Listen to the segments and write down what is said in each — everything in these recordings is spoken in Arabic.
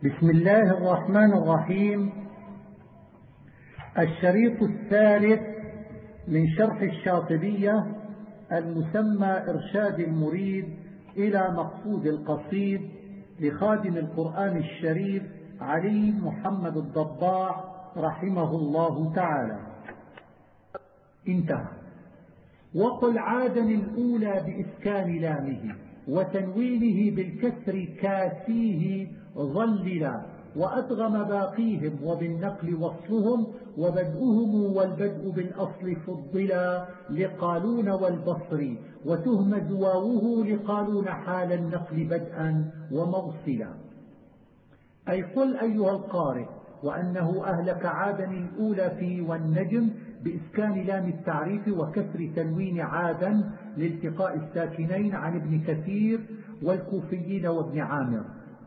بسم الله الرحمن الرحيم. الشريط الثالث من شرح الشاطبية المسمى إرشاد المريد إلى مقصود القصيد لخادم القرآن الشريف علي محمد الضباع رحمه الله تعالى. انتهى. وقل عادا الأولى بإسكان لامه وتنوينه بالكسر كاسيه ظللا، وأدغم باقيهم وبالنقل وصفهم، وبدؤهم والبدء بالأصل فضلا لقالون والبصر، وتهمز واوه لقالون حال النقل بدءا وموصلا. أي قل أيها القارئ وأنه أهلك عادا الأولى في والنجم بإسكان لام التعريف وكسر تنوين عادا لالتقاء الساكنين عن ابن كثير والكوفيين وابن عامر.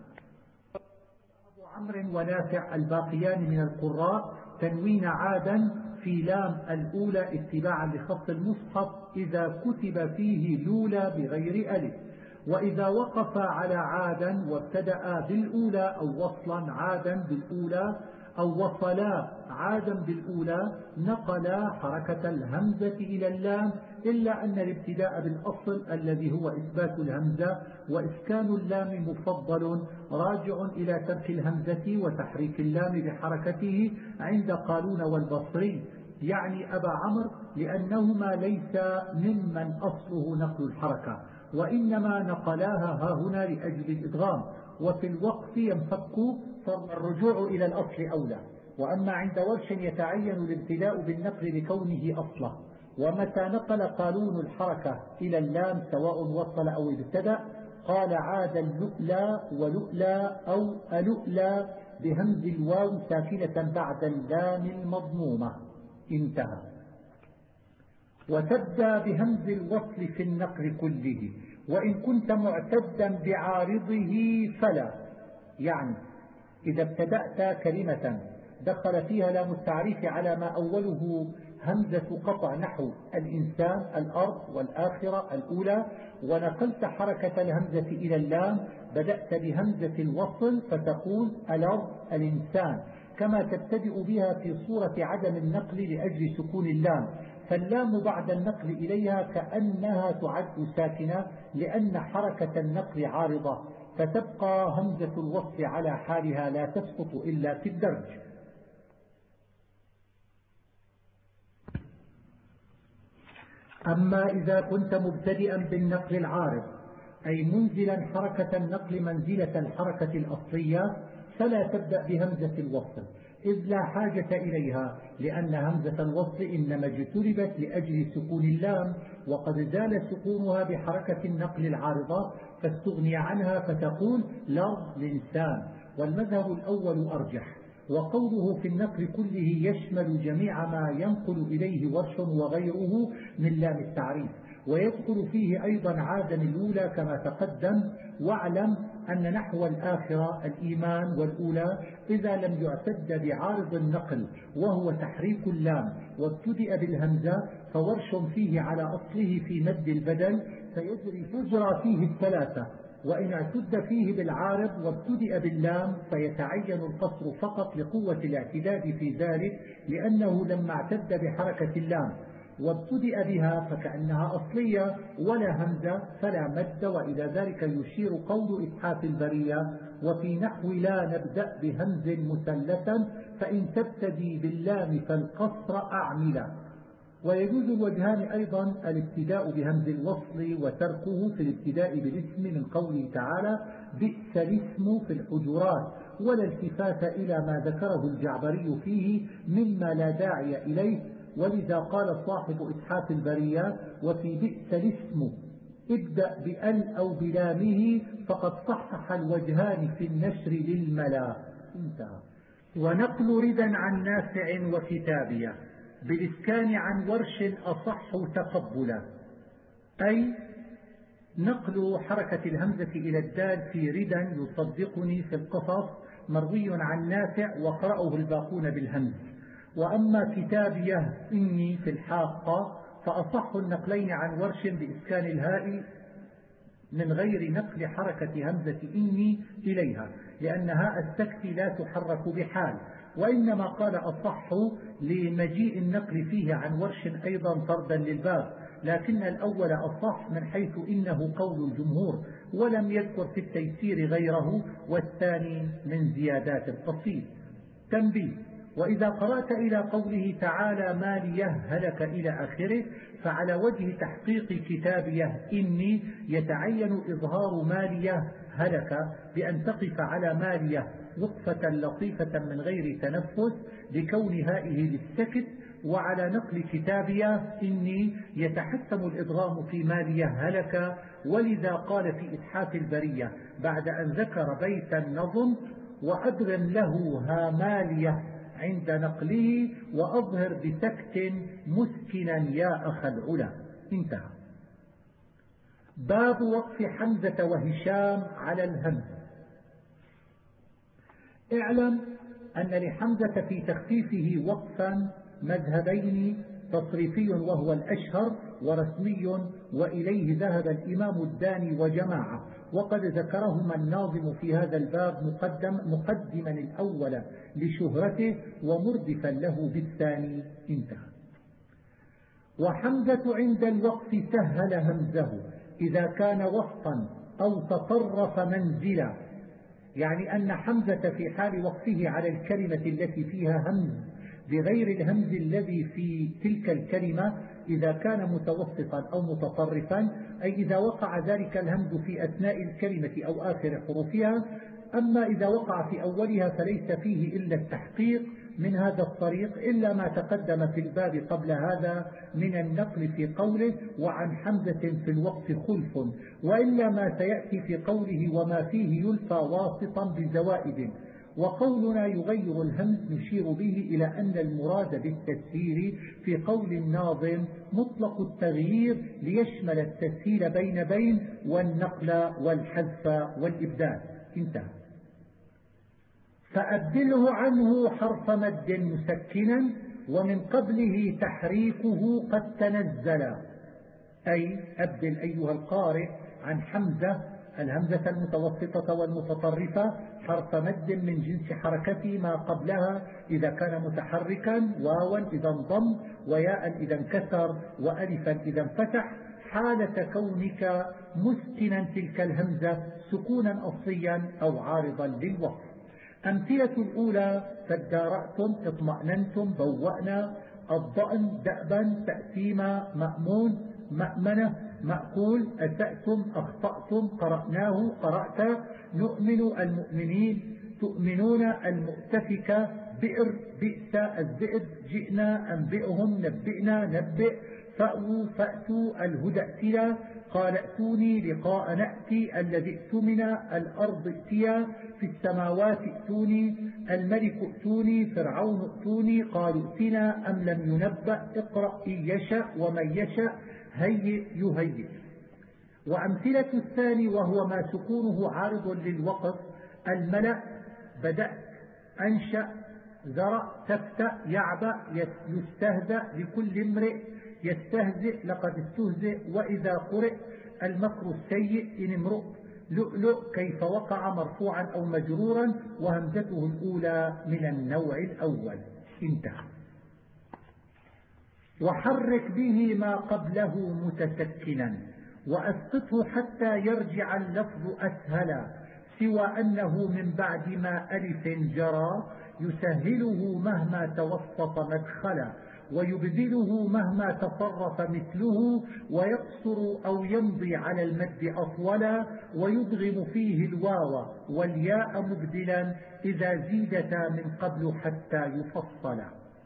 أبو عمرو ونافع الباقيان من القراء تنوين عادا في لام الأولى اتباعا لخط المصحف إذا كتب فيه لولا بغير ألف، وإذا وقف على عادا وابتدأ بالأولى أو وصلا عادا بالأولى أو وصلا عادا بالأولى نقلا حركة الهمزة إلى اللام، إلا أن الابتداء بالأصل الذي هو إثبات الهمزة وإسكان اللام مفضل راجع إلى ترك الهمزة وتحريك اللام بحركته عند قالون والبصري، يعني أبا عمرو، لأنهما ليس ممن أصله نقل الحركة، وإنما نقلاها هاهنا لأجل الإدغام، وفي الوقف ينفك فالرجوع إلى الأصل أولى. وأما عند ورش يتعين الابتداء بالنقل لكونه أصله، ومتى نقل قالون الحركة إلى اللام سواء وصل أو ابتدأ قال عاد اللؤلا ولؤلا أو ألؤلا بهمز الواو ساكنة بعد اللام المضمومة. انتهى. وتبدأ بهمز الوصل في النقل كله، وإن كنت معتدا بعارضه فلا، يعني إذا ابتدأت كلمة دخل فيها لام التعريف على ما أوله همزة قطع نحو الإنسان الأرض والآخرة الأولى، ونقلت حركة الهمزة إلى اللام بدأت بهمزة الوصل فتقول الأرض الإنسان، كما تبتدئ بها في صورة عدم النقل لأجل سكون اللام، فاللام بعد النقل إليها كأنها تعد ساكنة لأن حركة النقل عارضة، فتبقى همزة الوصل على حالها لا تسقط إلا في الدرج. أما إذا كنت مبتدئا بالنقل العارض أي منزلا حركة النقل منزلة الحركة الأصلية فلا تبدأ بهمزة الوصل، إذ لا حاجة إليها، لأن همزة الوصل إنما اجتلبت لأجل سكون اللام، وقد زال سكونها بحركة النقل العارضة فاستغني عنها فتقول لفظ الإنسان، والمذهب الأول أرجح. وقوله في النقل كله يشمل جميع ما ينقل إليه ورش وغيره من لام التعريف، ويدخل فيه أيضا عادا الأولى كما تقدم. واعلم أن نحو الآخرة الإيمان والأولى إذا لم يعتد بعارض النقل وهو تحريك اللام وابتدأ بالهمزة فورش فيه على أصله في مد البدل فيجرى فيه الثلاثة، وإن اعتد فيه بالعارض وابتدأ باللام فيتعين القصر فقط لقوة الاعتداد في ذلك، لأنه لما اعتد بحركة اللام وابتدأ بها فكأنها أصلية ولا همزة فلا مد، وإلى ذلك يشير قول إتحاف البرية وفي نحو لا نبدأ بهمز مثلثا فإن تبتدي باللام فالقصر أعملا. ويجوز الوجهان أيضا الابتداء بهمز الوصل وتركه في الابتداء بالاسم من قوله تعالى بئس الاسم في الحجرات، ولا التفات إلى ما ذكره الجعبري فيه مما لا داعي إليه، ولذا قال صاحب إتحاف البرية وفي بئس الاسم ابدأ بأل أو بلامه فقد صحح الوجهان في النشر للملا. انتهى. ونقل ردا عن نافع وكتابية بالإسكان عن ورش أصح تقبلا، أي نقل حركة الهمزة إلى الدال في ردا يصدقني في القصص مروي عن نافع وقرأه الباقون بالهمز. وأما كتابية إني في الحاقة فأصح النقلين عن ورش بإسكان الهاء من غير نقل حركة همزة إني إليها، لأن هاء السكت لا تحرك بحال، وإنما قال أصح لمجيء النقل فيه عن ورش أيضا طردا للباب، لكن الأول أصح من حيث إنه قول الجمهور، ولم يذكر في التيسير غيره، والثاني من زيادات القصيد. تنبيه: وإذا قرأت إلى قوله تعالى ما ليه هلك إلى آخره، فعلى وجه تحقيق كتابيه إني يتعين إظهار ما ليه هلك بأن تقف على ما ليه وقفة لطيفة من غير تنفس لكون هائه للسكت، وعلى نقل كتابيه إني يتحتم الإدغام في ما ليه هلك، ولذا قال في إتحاف البرية بعد أن ذكر بيت النظم: وأدغم له هاماليه عند نقله وأظهر بسكت مسكنا يا أخ العلا. انتهى. باب وقف حمزة وهشام على الهمز. اعلم أن لحمزة في تخفيفه وقفا مذهبين: تصريفي وهو الأشهر، ورسمي وإليه ذهب الإمام الداني وجماعة، وقد ذكرهما الناظم في هذا الباب مقدما الأول لشهرته ومردفا له بالثاني. انتهى. وحمزة عند الوقف سهل همزه إذا كان وسطا أو تطرف منزلا، يعني أن حمزة في حال وقفه على الكلمة التي فيها همز بغير الهمز الذي في تلك الكلمة إذا كان متوسطا أو متطرفا، أي إذا وقع ذلك الهمز في أثناء الكلمة أو آخر حروفها، أما إذا وقع في أولها فليس فيه إلا التحقيق من هذا الطريق، إلا ما تقدم في الباب قبل هذا من النقل في قوله وعن حمزة في الوقف خلف، وإلا ما سيأتي في قوله وما فيه يلفى واسطا بزوائد. وقولنا يغير الهمز نشير به إلى أن المراد بالتسهيل في قول الناظم مطلق التغيير ليشمل التسهيل بين والنقل والحذف والإبدال. انتهى. فأبدله عنه حرف مد مسكنا ومن قبله تحريكه قد تنزل، أي أبدل أيها القارئ عن حمزة الهمزة المتوسطة والمتطرفة حرف مد من جنس حركته ما قبلها إذا كان متحركا، واوا إذا انضم، وياء إذا انكسر، وألفا إذا انفتح، حالة كونك مسكنا تلك الهمزة سكونا أصليا أو عارضا للوقف. أمثلة الأولى: فادارأتم اطمأننتم بوأنا، الضأن دأبا تأثيما مأمون مأمنة مأكول، أسأتم أخطأتم قرأناه قرأت، نؤمن المؤمنين تؤمنون، المؤتفكة بئر بئس، الذئب جئنا أنبئهم نبئنا نبئ، فأووا فأتوا، الهدى ائتنا، قال ائتوني لقاء نأتي، الذي ائتمنا الأرض ائتيا، في السماوات ائتوني، الملك ائتوني، فرعون ائتوني، قالوا ائتنا أم لم ينبأ، اقرأ إن يشأ ومن يشأ هيئ يهيئ. وأمثلة الثاني وهو ما سكونه عارض للوقف: الملأ بدأت أنشأ ذرأ تفتأ يعبأ يستهزأ لكل امرئ يستهزئ لقد استهزئ، وإذا قرئ المكر السيء إن امرؤ لؤلؤ كيف وقع مرفوعا أو مجرورا، وهمزته الأولى من النوع الأول. انتهى. وحرك به ما قبله متسكنا وأسقطه حتى يرجع اللفظ أسهلا، سوى أنه من بعد ما ألف جرى يسهله مهما توسط مدخلا، ويبذله مهما تصرف مثله، ويقصر أو يمضي على المد أطولا، ويدغم فيه الواو والياء مبدلا إذا زيدتا من قبل حتى يفصلا.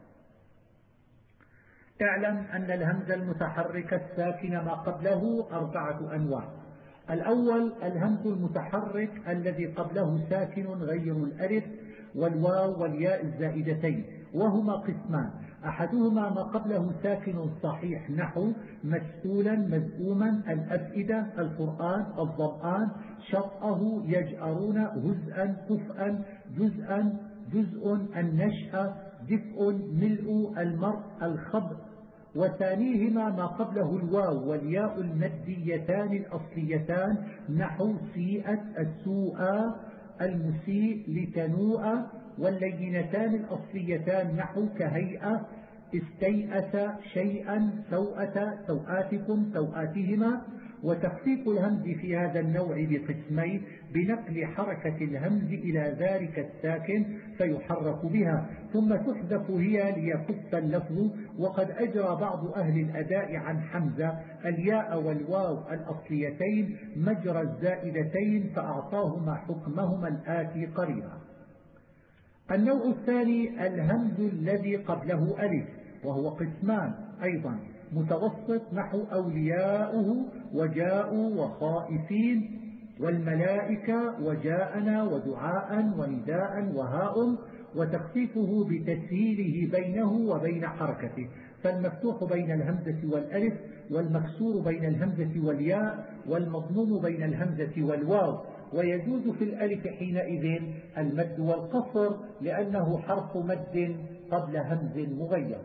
اعلم أن الهمز المتحرك الساكن ما قبله 4 أنواع: الأول الهمز المتحرك الذي قبله ساكن غير الألف والواو والياء الزائدتين، وهما قسمان: أحدهما ما قبله ساكن صحيح نحو مسؤولا مزؤوما، الأفئدة، القرآن، الظمآن، شطأه، يجأرون، هزءا، كفءا، جزءا، جزء، النشأة، دفء، ملء، المرء، الخبء، وثانيهما ما قبله الواو والياء المديتان الأصليتان نحو سيئت السوء المسيء لتنوء، واللينتان الأصليتان نحو كهيئة استيأس شيئا سوءة سوآتكم سوآتهما. وتخفيف الهمز في هذا النوع بقسمين: بنقل حركة الهمز إلى ذلك الساكن فيحرك بها، ثم تحذف هي ليخف اللفظ. وقد أجرى بعض أهل الأداء عن حمزة الياء والواو الأصليتين مجرى الزائدتين فأعطاهما حكمهما الآتي قريبا. النوع الثاني الهمز الذي قبله ألف، وهو قسمان أيضا: متوسط نحو أولياؤه وجاءوا وخائفين والملائكة وجاءنا ودعاء ونداء وهاء، وتخفيفه بتسهيله بينه وبين حركته، فالمفتوح بين الهمزة والألف، والمكسور بين الهمزة والياء، والمضموم بين الهمزة والواو. ويجوز في الألف حينئذ المد والقصر لأنه حرف مد قبل همز مغير.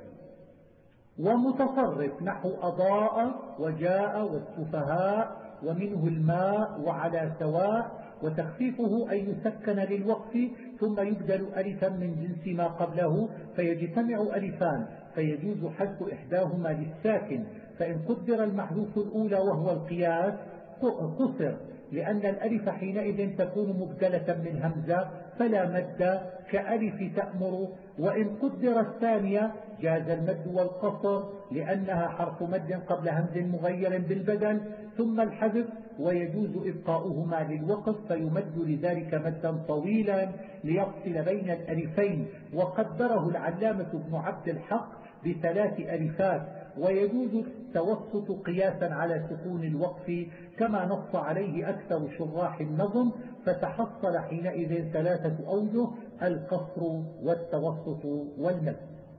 ومتصرف نحو أضاء وجاء والسفهاء ومنه الماء وعلى سواء، وتخفيفه أن يسكن للوقف ثم يبدل ألفا من جنس ما قبله فيجتمع ألفان، فيجوز حذف إحداهما للساكن، فإن قدر المحذوف الأولى وهو القياس قصر، لأن الألف حينئذ تكون مبدلة من همزة فلا مد كألف تأمر. وإن قدر الثانية جاز المد والقصر لأنها حرف مد قبل همز مغير بالبدل، ثم الحذف، ويجوز إبقاؤهما للوقف فيمد لذلك مدا طويلا ليفصل بين الألفين. وقدره العلامة ابن عبد الحق ب3 ألفات. ويجوز التوسط قياسا على سكون الوقف كما نص عليه أكثر شراح النظم، فتحصل حينئذ 3 أوجه: القصر والتوسط والمد.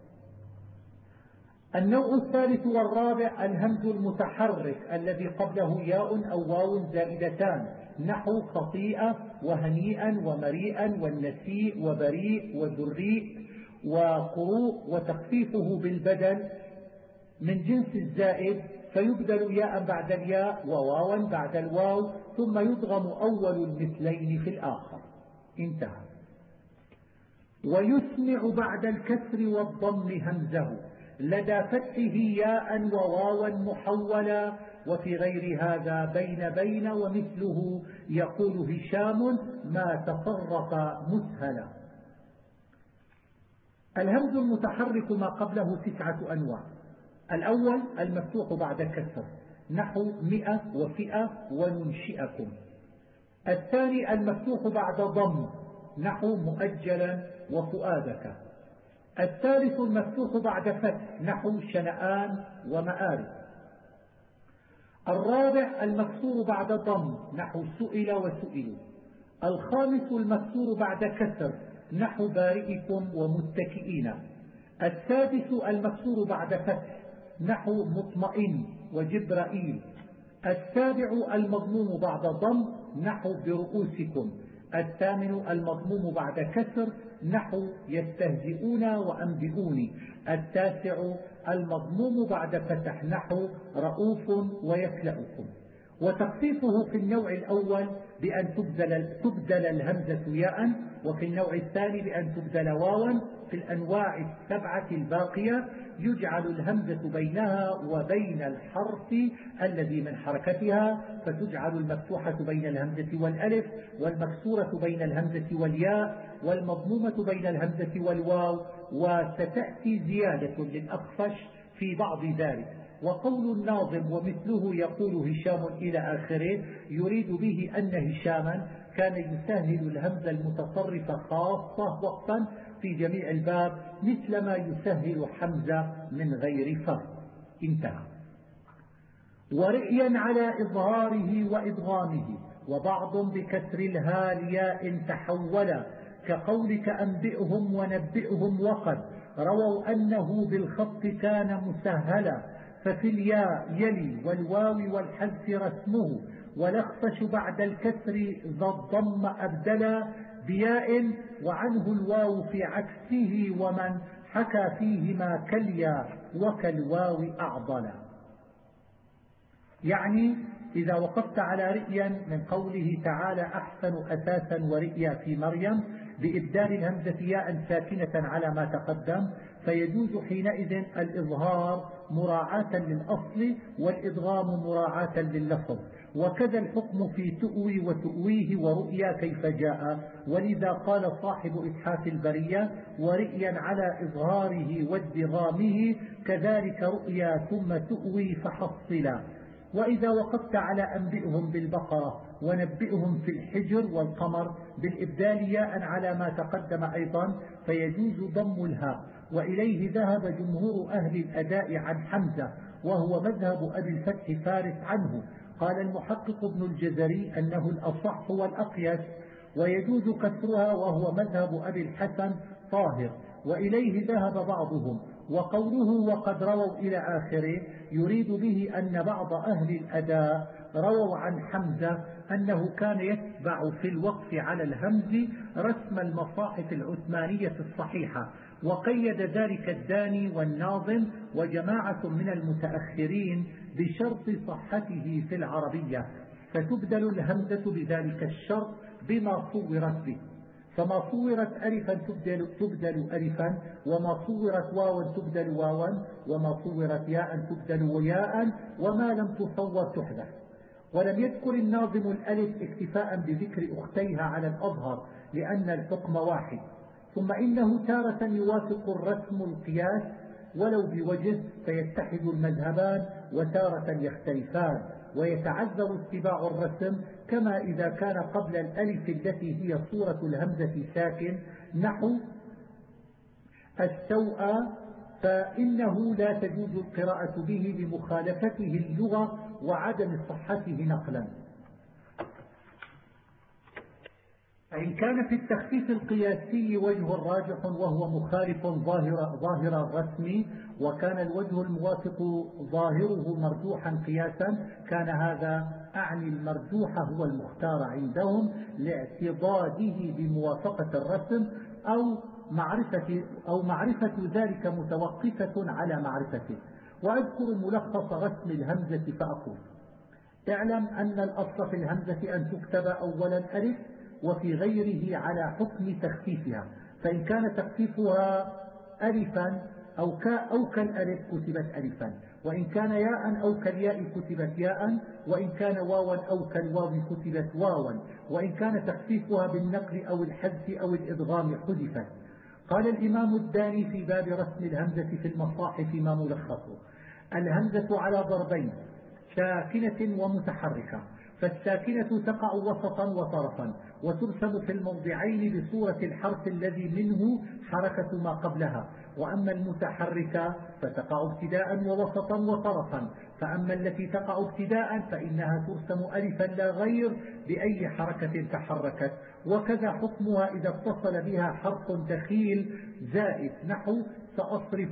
النوع الثالث والرابع الهمز المتحرك الذي قبله ياء أو واو زائدتان نحو خطيئة وهنيئا ومريئا والنسيء وبريء وذريء وقروء، وتخفيفه بالبدل من جنس الزائد فيبدل ياء بعد الياء وواوا بعد الواو، ثم يضغم أول المثلين في الآخر. انتهى. ويسمع بعد الكسر والضم همزه لدى فتحه ياء وواوا محولا، وفي غير هذا بين ومثله يقول هشام ما تفرق مسهلا. الهمز المتحرك ما قبله 9 أنواع: الأول المفتوح بعد كسر نحو 100 وفئة وننشئكم. الثاني المفتوح بعد ضم نحو مؤجلا وفؤادك. الثالث المفتوح بعد فتح نحو شنآن ومآرب. الرابع المكسور بعد ضم نحو سئل وسئلوا. الخامس المكسور بعد كسر نحو بارئكم ومتكئين. السادس المكسور بعد فتح نحو مطمئن وجبرائيل. السابع المضموم بعد ضم نحو برؤوسكم. الثامن المضموم بعد كسر نحو يستهزئون وأنبئوني. التاسع المضموم بعد فتح نحو رؤوف ويكلأكم. وتخفيفه في النوع الأول بأن تبدل الهمزة ياء، وفي النوع الثاني بأن تبدل واوا. في الأنواع 7 الباقية يجعل الهمزة بينها وبين الحرف الذي من حركتها، فتجعل المفتوحة بين الهمزة والألف، والمكسورة بين الهمزة والياء، والمضمومة بين الهمزة والواو. وستأتي زيادة للأخفش في بعض ذلك. وقول الناظم ومثله يقول هشام إلى آخره يريد به أن هشاما كان يسهل الهمزة المتصرفة خاصة وقفا في جميع الباب مثل ما يسهل حمزة من غير فرق. انتهى. ورئيا على إظهاره وإدغامه، وبعض بكسر الهالياء تحولا، كقولك أنبئهم ونبئهم، وقد رووا أنه بالخط كان مسهلا، ففي الياء يلي والواو والحذف رسمه، والأخفش بعد الكسر ذا الضم أبدلا بياء، وعنه الواو في عكسه، ومن حكى فيهما كاليا وكالواو أعضلا. يعني إذا وقفت على رئيا من قوله تعالى أحسن أساسا ورئيا في مريم بإبدال الهمزة ياء ساكنة على ما تقدم، فيجوز حينئذ الإظهار مراعاة للأصل والإدغام مراعاة لللفظ. وكذا الحكم في تؤوي وتؤويه ورؤيا كيف جاء. ولذا قال صاحب إتحاف البرية ورئيا على إظهاره وادغامه كذلك رؤيا ثم تؤوي فحصلا. وإذا وقفت على أنبئهم بالبقرة ونبئهم في الحجر والقمر بالإبدال ياء على ما تقدم أيضا فيجوز ضم الهاء. وإليه ذهب جمهور أهل الأداء عن حمزة وهو مذهب أبي الفتح فارس عنه. قال المحقق ابن الجزري أنه الأصح والأقيس، ويجوز كسرها وهو مذهب أبي الحسن طاهر. وإليه ذهب بعضهم. وقوله وقد رووا إلى آخره يريد به أن بعض أهل الأداء رووا عن حمزة أنه كان يتبع في الوقف على الهمز رسم المصاحف العثمانية الصحيحة، وقيد ذلك الداني والناظم وجماعة من المتأخرين بشرط صحته في العربية، فتبدل الهمزة بذلك الشرط بما صورت به. فما صورت ألفا تبدل ألفا، وما صورت واوا تبدل واوا، وما صورت ياء تبدل ياء، وما لم تصور تحذف. ولم يذكر الناظم الألف اكتفاء بذكر أختيها على الأظهر لأن الحكم واحد. ثم إنه تارة يوافق الرسم القياس ولو بوجه فيتحد المذهبان، وتارة يختلفان ويتعذر اتباع الرسم، كما إذا كان قبل الألف التي هي صورة الهمزة ساكن نحو السوء، فإنه لا تجوز القراءة به لمخالفته اللغة وعدم صحته نقلا. فإن كان في التخفيف القياسي وجه راجح وهو مخالف ظاهر الرسم، وكان الوجه الموافق ظاهره مرجوحا قياسا، كان هذا أعني المرجوح هو المختار عندهم لاعتضاده بموافقة الرسم، أو معرفة ذلك متوقفة على معرفته. وأذكر ملخص رسم الهمزة فأقول: اعلم أن الأصل في الهمزة أن تكتب أولا ألف، وفي غيره على حكم تخفيفها، فإن كان تخفيفها ألفا أو كالألف كتبت ألفا، وإن كان ياء أو كالياء كتبت ياء، وإن كان واوا أو كالواو كتبت واوا، وإن كان تخفيفها بالنقل أو الحذف أو الإدغام حذفت. قال الإمام الداني في باب رسم الهمزة في المصاحف ما ملخصه: الهمزة على ضربين: ساكنة ومتحركة. فالساكنة تقع وسطا وطرفا، وترسم في الموضعين بصورة الحرف الذي منه حركة ما قبلها. وأما المتحركة فتقع ابتداء ووسطا وطرفا. فأما التي تقع ابتداء فإنها ترسم ألفا لا غير بأي حركة تحركت. وكذا حكمها إذا اتصل بها حرف دخيل زائد نحو سأصرف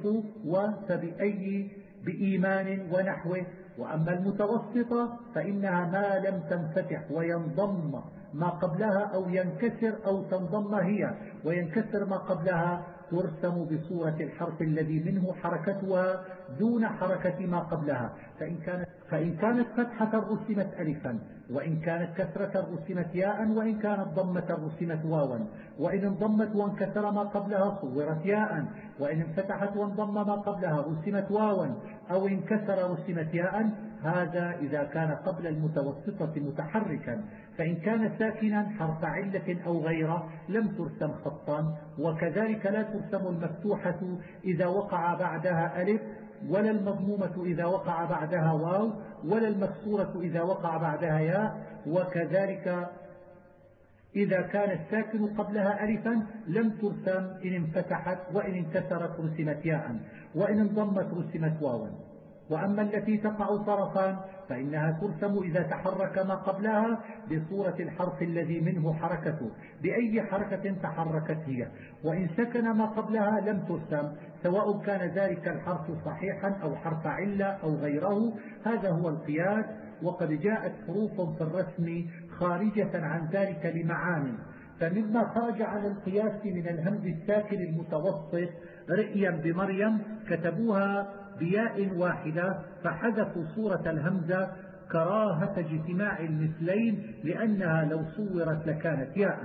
وفبأي بإيمان ونحوه. وأما المتوسطة فإنها ما لم تنفتح وينضم ما قبلها أو ينكسر أو تنضم هي وينكسر ما قبلها، ترسم بصورة الحرف الذي منه حركتها دون حركة ما قبلها. فإن كانت فتحة رسمت ألفا، وإن كانت كسرة رسمت ياء، وإن كانت ضمة رسمت واوا، وإن انضمت وانكسر ما قبلها صورت ياء، وإن انفتحت وانضم ما قبلها رسمت واوا، أو انكسر رسمت ياء. هذا إذا كان قبل المتوسطة متحركا. فإن كان ساكنا حرف علة أو غيره لم ترسم خطا. وكذلك لا ترسم المفتوحة إذا وقع بعدها ألف، ولا المضمومة إذا وقع بعدها واو، ولا المكسورة إذا وقع بعدها ياء. وكذلك إذا كان الساكن قبلها ألفا لم ترسم إن انفتحت، وإن انكسرت رسمت ياء، وإن انضمت رسمت واوا. وأما التي تقع طرفا فإنها ترسم إذا تحرك ما قبلها بصورة الحرف الذي منه حركته بأي حركة تحركت هي، وإن سكن ما قبلها لم ترسم، سواء كان ذلك الحرف صحيحا أو حرف علة أو غيره. هذا هو القياس. وقد جاءت حروف في الرسم خارجة عن ذلك لمعاني، فمما خرج عن القياس من الهمز الساكن المتوسط رئيا بمريم كتبوها بياء واحدة فحذفوا صورة الهمزة كراهة اجتماع المثلين لأنها لو صورت لكانت ياء.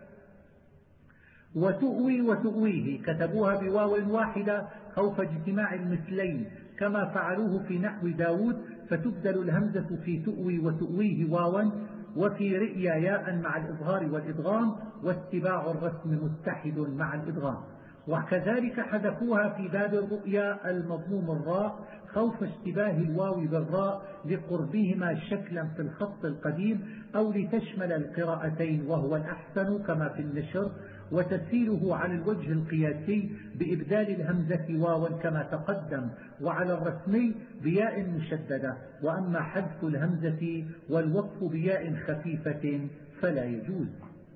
وتؤوي وتؤويه كتبوها بواو واحدة خوف اجتماع المثلين كما فعلوه في نحو داود فتبدل الهمزة في تؤوي وتؤويه واوا وفي رئيا ياء مع الإظهار والإدغام واتباع الرسم متحد مع الإدغام. وكذلك حذفوها في باب الرؤيا المضموم الراء خوف اشتباه الواو بالراء لقربهما شكلا في الخط القديم أو لتشمل القراءتين وهو الأحسن كما في النشر وتسهيله على الوجه القياسي بإبدال الهمزة واوا كما تقدم وعلى الرسمي بياء مشددة. وأما حذف الهمزة والوقف بياء خفيفة فلا يجوز.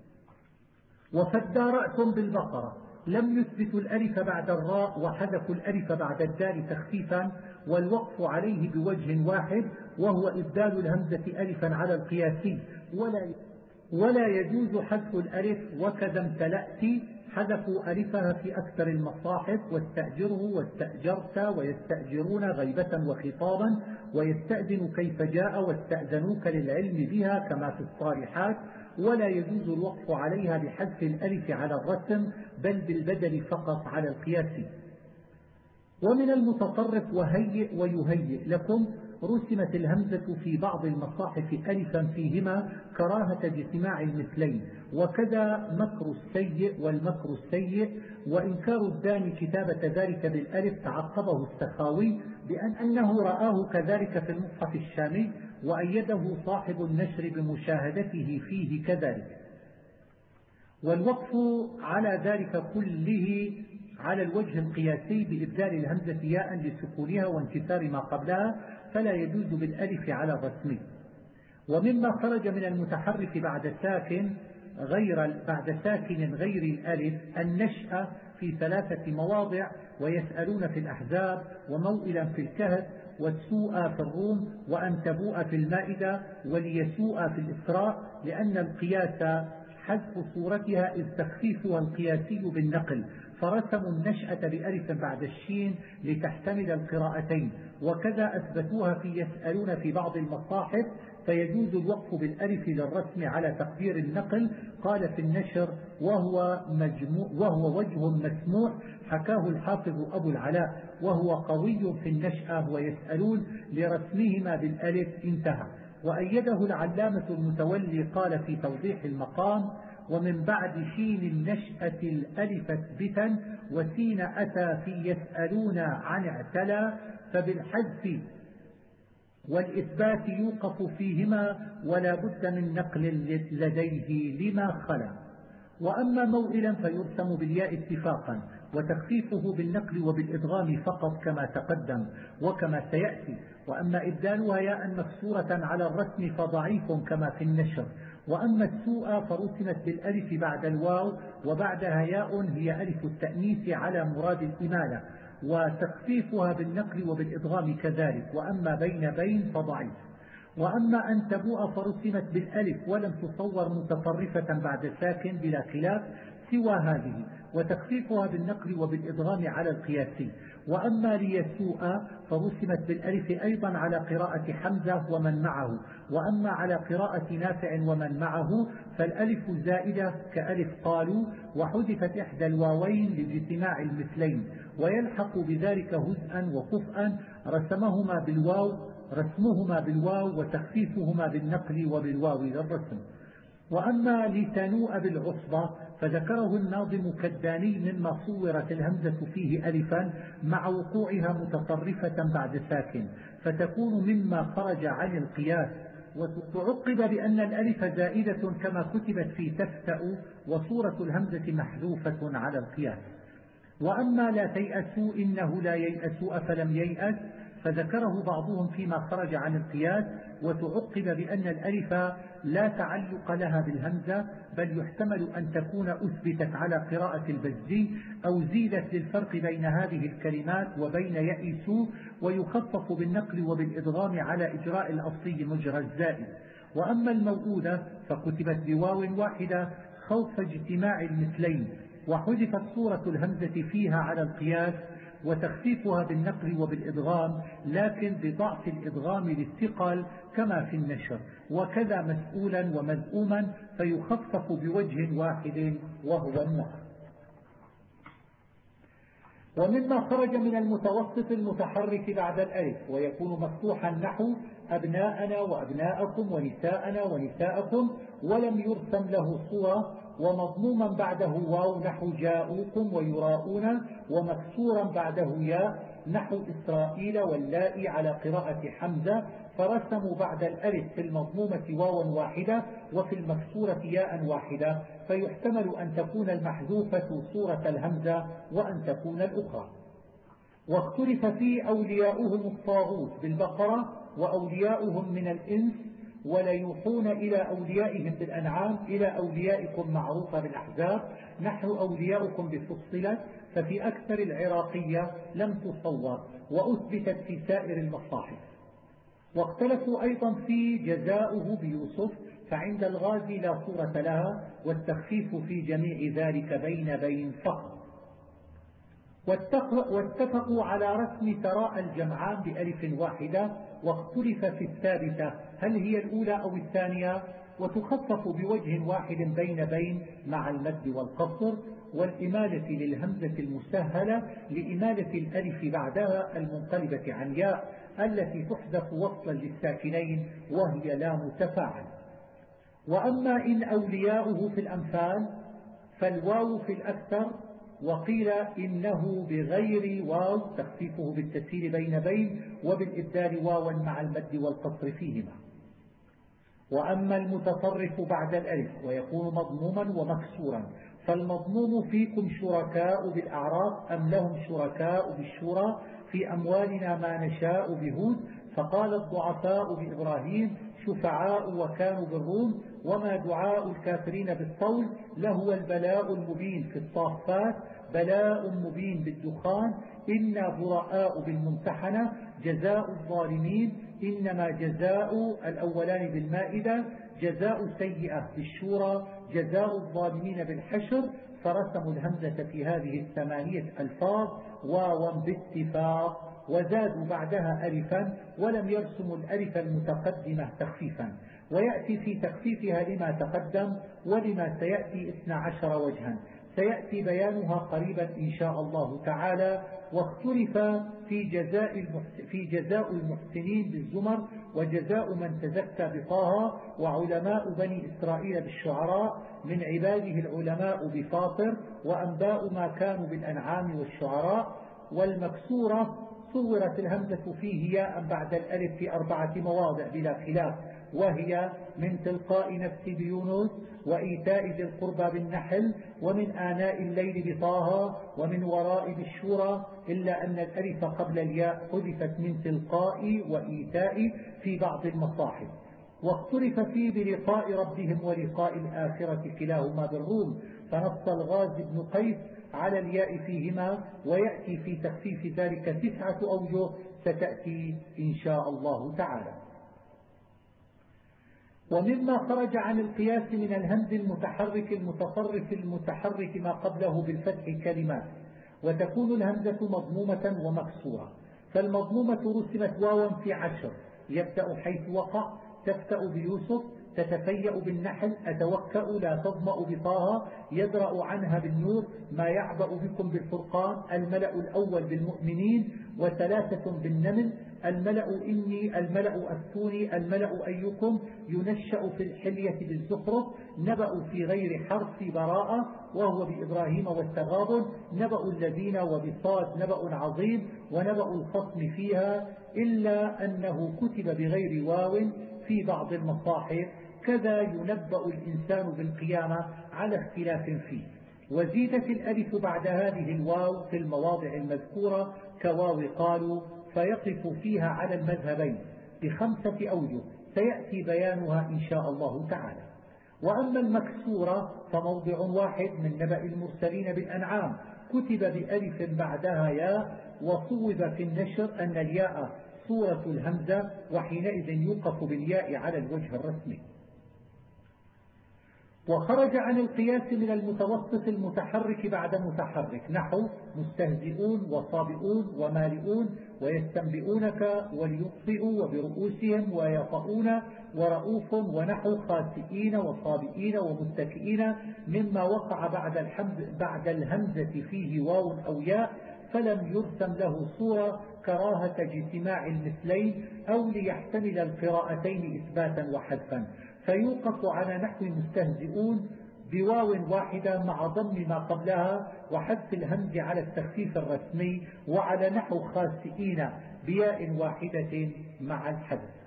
وفادارأتم بالبقرة لم يثبتوا الألف بعد الراء وحذفوا الألف بعد الدال تخفيفا والوقف عليه بوجه واحد وهو إبدال الهمزة ألفا على القياسي ولا يجوز حذف الألف. وكذا امتلأت حذفوا ألفها في أكثر المصاحف واستأجره واستأجرت ويستأجرون غيبة وخطابا ويستأذن كيف جاء واستأذنوك للعلم بها كما في الصالحات. ولا يجوز الوقف عليها بحذف الألف على الرسم بل بالبدل فقط على القياس. ومن المتصرف وهيئ ويهيئ لكم رسمت الهمزة في بعض المصاحف ألفا فيهما كراهة اجتماع المثلين. وكذا مكر السيء والمكر السيء وإنكار الداني كتابة ذلك بالألف تعقبه السخاوي أنه رآه كذلك في المصحف الشامي وأيده صاحب النشر بمشاهدته فيه كذلك. والوقف على ذلك كله على الوجه القياسي بإبدال الهمزة ياء لسكونها وانكسار ما قبلها فلا يجوز بالألف على الرسمي. ومما خرج من المتحرك بعد ساكن غير الألف النشأ في 3 مواضع ويسألون في الأحزاب وموئلا في الكهف والسوء في الروم وأن تبوء في المائدة وليسوء في الإسراء لأن القياس حذف صورتها إذ تخفيفها القياسي بالنقل فرسموا النشأة بألف بعد الشين لتحتمل القراءتين. وكذا أثبتوها في يسألون في بعض المصاحف فيجوز الوقف بالألف للرسم على تقدير النقل. قال في النشر وهو وجه مسموع حكاه الحافظ أبو العلاء وهو قوي في النشأة ويسألون لرسمهما بالألف انتهى. وأيده العلامة المتولي قال في توضيح المقام ومن بعد شين النشأة الألف اثبتا وسين أتى في يسألون عن اعتلى فبالحذف والإثبات يوقف فيهما ولا بد من نقل لديه لما خلا. وأما موئلا فيرسم بالياء اتفاقا وتخفيفه بالنقل وبالإدغام فقط كما تقدم وكما سيأتي. وأما إبدالها ياء مكسورة على الرسم فضعيف كما في النشر. وأما السوء فرسمت بالألف بعد الواو وبعدها ياء هي ألف التأنيث على مراد الإمالة وتخفيفها بالنقل وبالإدغام كذلك. وأما بين فضعيف. وأما أن تبوء فرسمت بالألف ولم تصور متطرفة بعد ساكن بلا خلاف سوى هذه وتخفيفها بالنقل وبالإدغام على القياسي. وأما ليسوء فرسمت بالألف أيضا على قراءة حمزة ومن معه. وأما على قراءة نافع ومن معه فالألف زائدة كألف قالوا وحذفت إحدى الواوين لاجتماع المثلين ويلحق بذلك هزءا وكفءا رسمهما بالواو وتخفيفهما بالنقل وبالواو للرسم. وأما لتنوء بالعصبة فذكره الناظم كالداني مما صورت الهمزة فيه ألفا مع وقوعها متطرفة بعد ساكن فتكون مما خرج عن القياس. وتعقب بأن الألف زائدة كما كتبت في تفتأ وصورة الهمزة محذوفة على القياس. وأما لا تيأسوا إنه لا ييأس أفلم ييأس فذكره بعضهم فيما خرج عن القياس. وتعقب بأن الألف لا تعلق لها بالهمزة بل يحتمل أن تكون أثبتت على قراءة البزي أو زيدت للفرق بين هذه الكلمات وبين يئسوا ويخفف بالنقل وبالإدغام على إجراء الأصلي مجرى الزائد. وأما الموؤودة فكتبت بواو واحدة خوف اجتماع المثلين، وحذفت صورة الهمزة فيها على القياس وتخفيفها بالنقل وبالإدغام، لكن بضعف الإدغام للثقل كما في النشر، وكذا مسؤولا ومذءوما فيخفف بوجه واحد وهو النقل. ومما خرج من المتوسط المتحرك بعد الألف ويكون مفتوحا نحو أبناءنا وأبناءكم ونساءنا ونساءكم ولم يرسم له صورة، ومضموما بعده واو نحو جاءوكم ويراؤون، ومكسورا بعده ياء نحو إسرائيل واللائي على قراءة حمزة، فرسموا بعد الألف في المضمومة واوا واحدة وفي المكسورة ياء واحدة، فيحتمل أن تكون المحذوفة صورة الهمزة وأن تكون الأخرى. واختلف في أولياؤهم الطاغوت بالبقرة وأولياؤهم من الإنس، وليوحون إلى أوليائهم بالأنعام إلى أوليائكم معروفة بالأحزاب نحن أولياؤكم بفصلت، ففي أكثر العراقية لم تصور وأثبتت في سائر المصاحف. واختلفوا أيضا في جزاؤه بيوسف، فعند الغازي لا صورة لها، والتخفيف في جميع ذلك بين فقط. واتفقوا على رسم تراء الجمعان بألف واحدة، واختلف في الثابتة هل هي الأولى أو الثانية، وتخفف بوجه واحد بين مع المد والقصر، والإمالة للهمزة المسهلة لإمالة الألف بعدها المنقلبة عن ياء التي تحذف وصلا للساكنين وهي لا متفاعل. وأما إن أولياؤه في الأمثال فالواو في الأكثر، وقيل إنه بغير واو تخفيفه بالتسهيل بين وبالإبدال واوا مع المد والقصر فيهما. وأما المتصرف بعد الألف ويكون مضموما ومكسورا، فالمضموم فيكم شركاء بالأعراف أم لهم شركاء بالشورى في أموالنا ما نشاء بهود، فقال الضعفاء بإبراهيم شفعاء وكانوا بالروم، وما دعاء الكافرين بالطول لهو البلاء المبين في الصافات، بلاء مبين بالدخان، إنا براء بالممتحنة، جزاء الظالمين، إنما جزاء الأولان بالمائدة، جزاء سيئة بالشورى، جزاء الظالمين بالحشر، فرسموا الهمزة في هذه الثمانية ألفاظ واوا باتفاق، وزادوا بعدها ألفا ولم يرسموا الألف المتقدمة تخفيفا، ويأتي في تخفيفها لما تقدم ولما سيأتي 12 وجها سيأتي بيانها قريبا إن شاء الله تعالى. واختلف في جزاء المحسنين بالزمر، وجزاء من تزكى بطه، وعلماء بني إسرائيل بالشعراء، من عباده العلماء بفاطر، وأنباء ما كانوا بالأنعام والشعراء. والمكسورة صورت الهمزة فيه ياء بعد الألف في 4 مواضع بلا خلاف، وهي من تلقاء نفس بيونس، وإيتاء ذي القربى بالنحل، ومن آناء الليل بطه، ومن وراء بالشورى، إلا أن الألف قبل الياء حذفت من تلقاء وإيتاء في بعض المصاحف. واختلف في بلقاء ربهم ولقاء الآخرة كلاهما بالروم، فنص الغازي بن قيس على الياء فيهما، ويأتي في تخفيف ذلك 9 أوجه ستأتي إن شاء الله تعالى. ومما خرج عن القياس من الهمز المتحرك المتصرف المتحرك ما قبله بالفتح كلمات، وتكون الهمزة مضمومة ومكسورة، فالمضمومة رسمت واوا في 10 يبدأ حيث وقع، تفتأ بيوسف، تتفيأ بالنحل، أتوكأ لا تظمأ بطه، يدرأ عنها بالنور، ما يعبأ بكم بالفرقان، الملأ الأول بالمؤمنين، و3 بالنمل، الملأ إني، الملأ أفتوني، الملأ أيكم، ينشأ في الحلية بالزخرف، نبأ في غير حرف براءة وهو بإبراهيم والتغابن، نبأ الذين وبصاد نبأ عظيم، ونبأ الخصم فيها، إلا أنه كتب بغير واو في بعض المصاحف، كذا ينبأ الإنسان بالقيامة على اختلاف فيه. وزيدت الألف بعد هذه الواو في المواضع المذكورة كواو قالوا، فيقف فيها على المذهبين ب5 أوجه سيأتي بيانها إن شاء الله تعالى. وأما المكسورة فموضع واحد من نبأ المرسلين بالأنعام، كتب بألف بعدها ياء، وصوب في النشر أن الياء صورة الهمزة، وحينئذ يوقف بالياء على الوجه الرسمي. وخرج عن القياس من المتوسط المتحرك بعد متحرك، نحو مستهزئون وصابئون ومالئون ويستنبئونك وليطفئوا وبرؤوسهم ويطؤون ورؤوف، ونحو خاسئين وصابئين ومتكئين، مما وقع بعد الهمزة فيه واو أو ياء فلم يرسم له صورة كراهة اجتماع المثلين أو ليحتمل القراءتين إثباتا وحذفا، فيوقف على نحو مستهزئون بواو واحدة مع ضم ما قبلها وحذف الهمز على التخفيف الرسمي، وعلى نحو خاسئين بياء واحدة مع الحذف.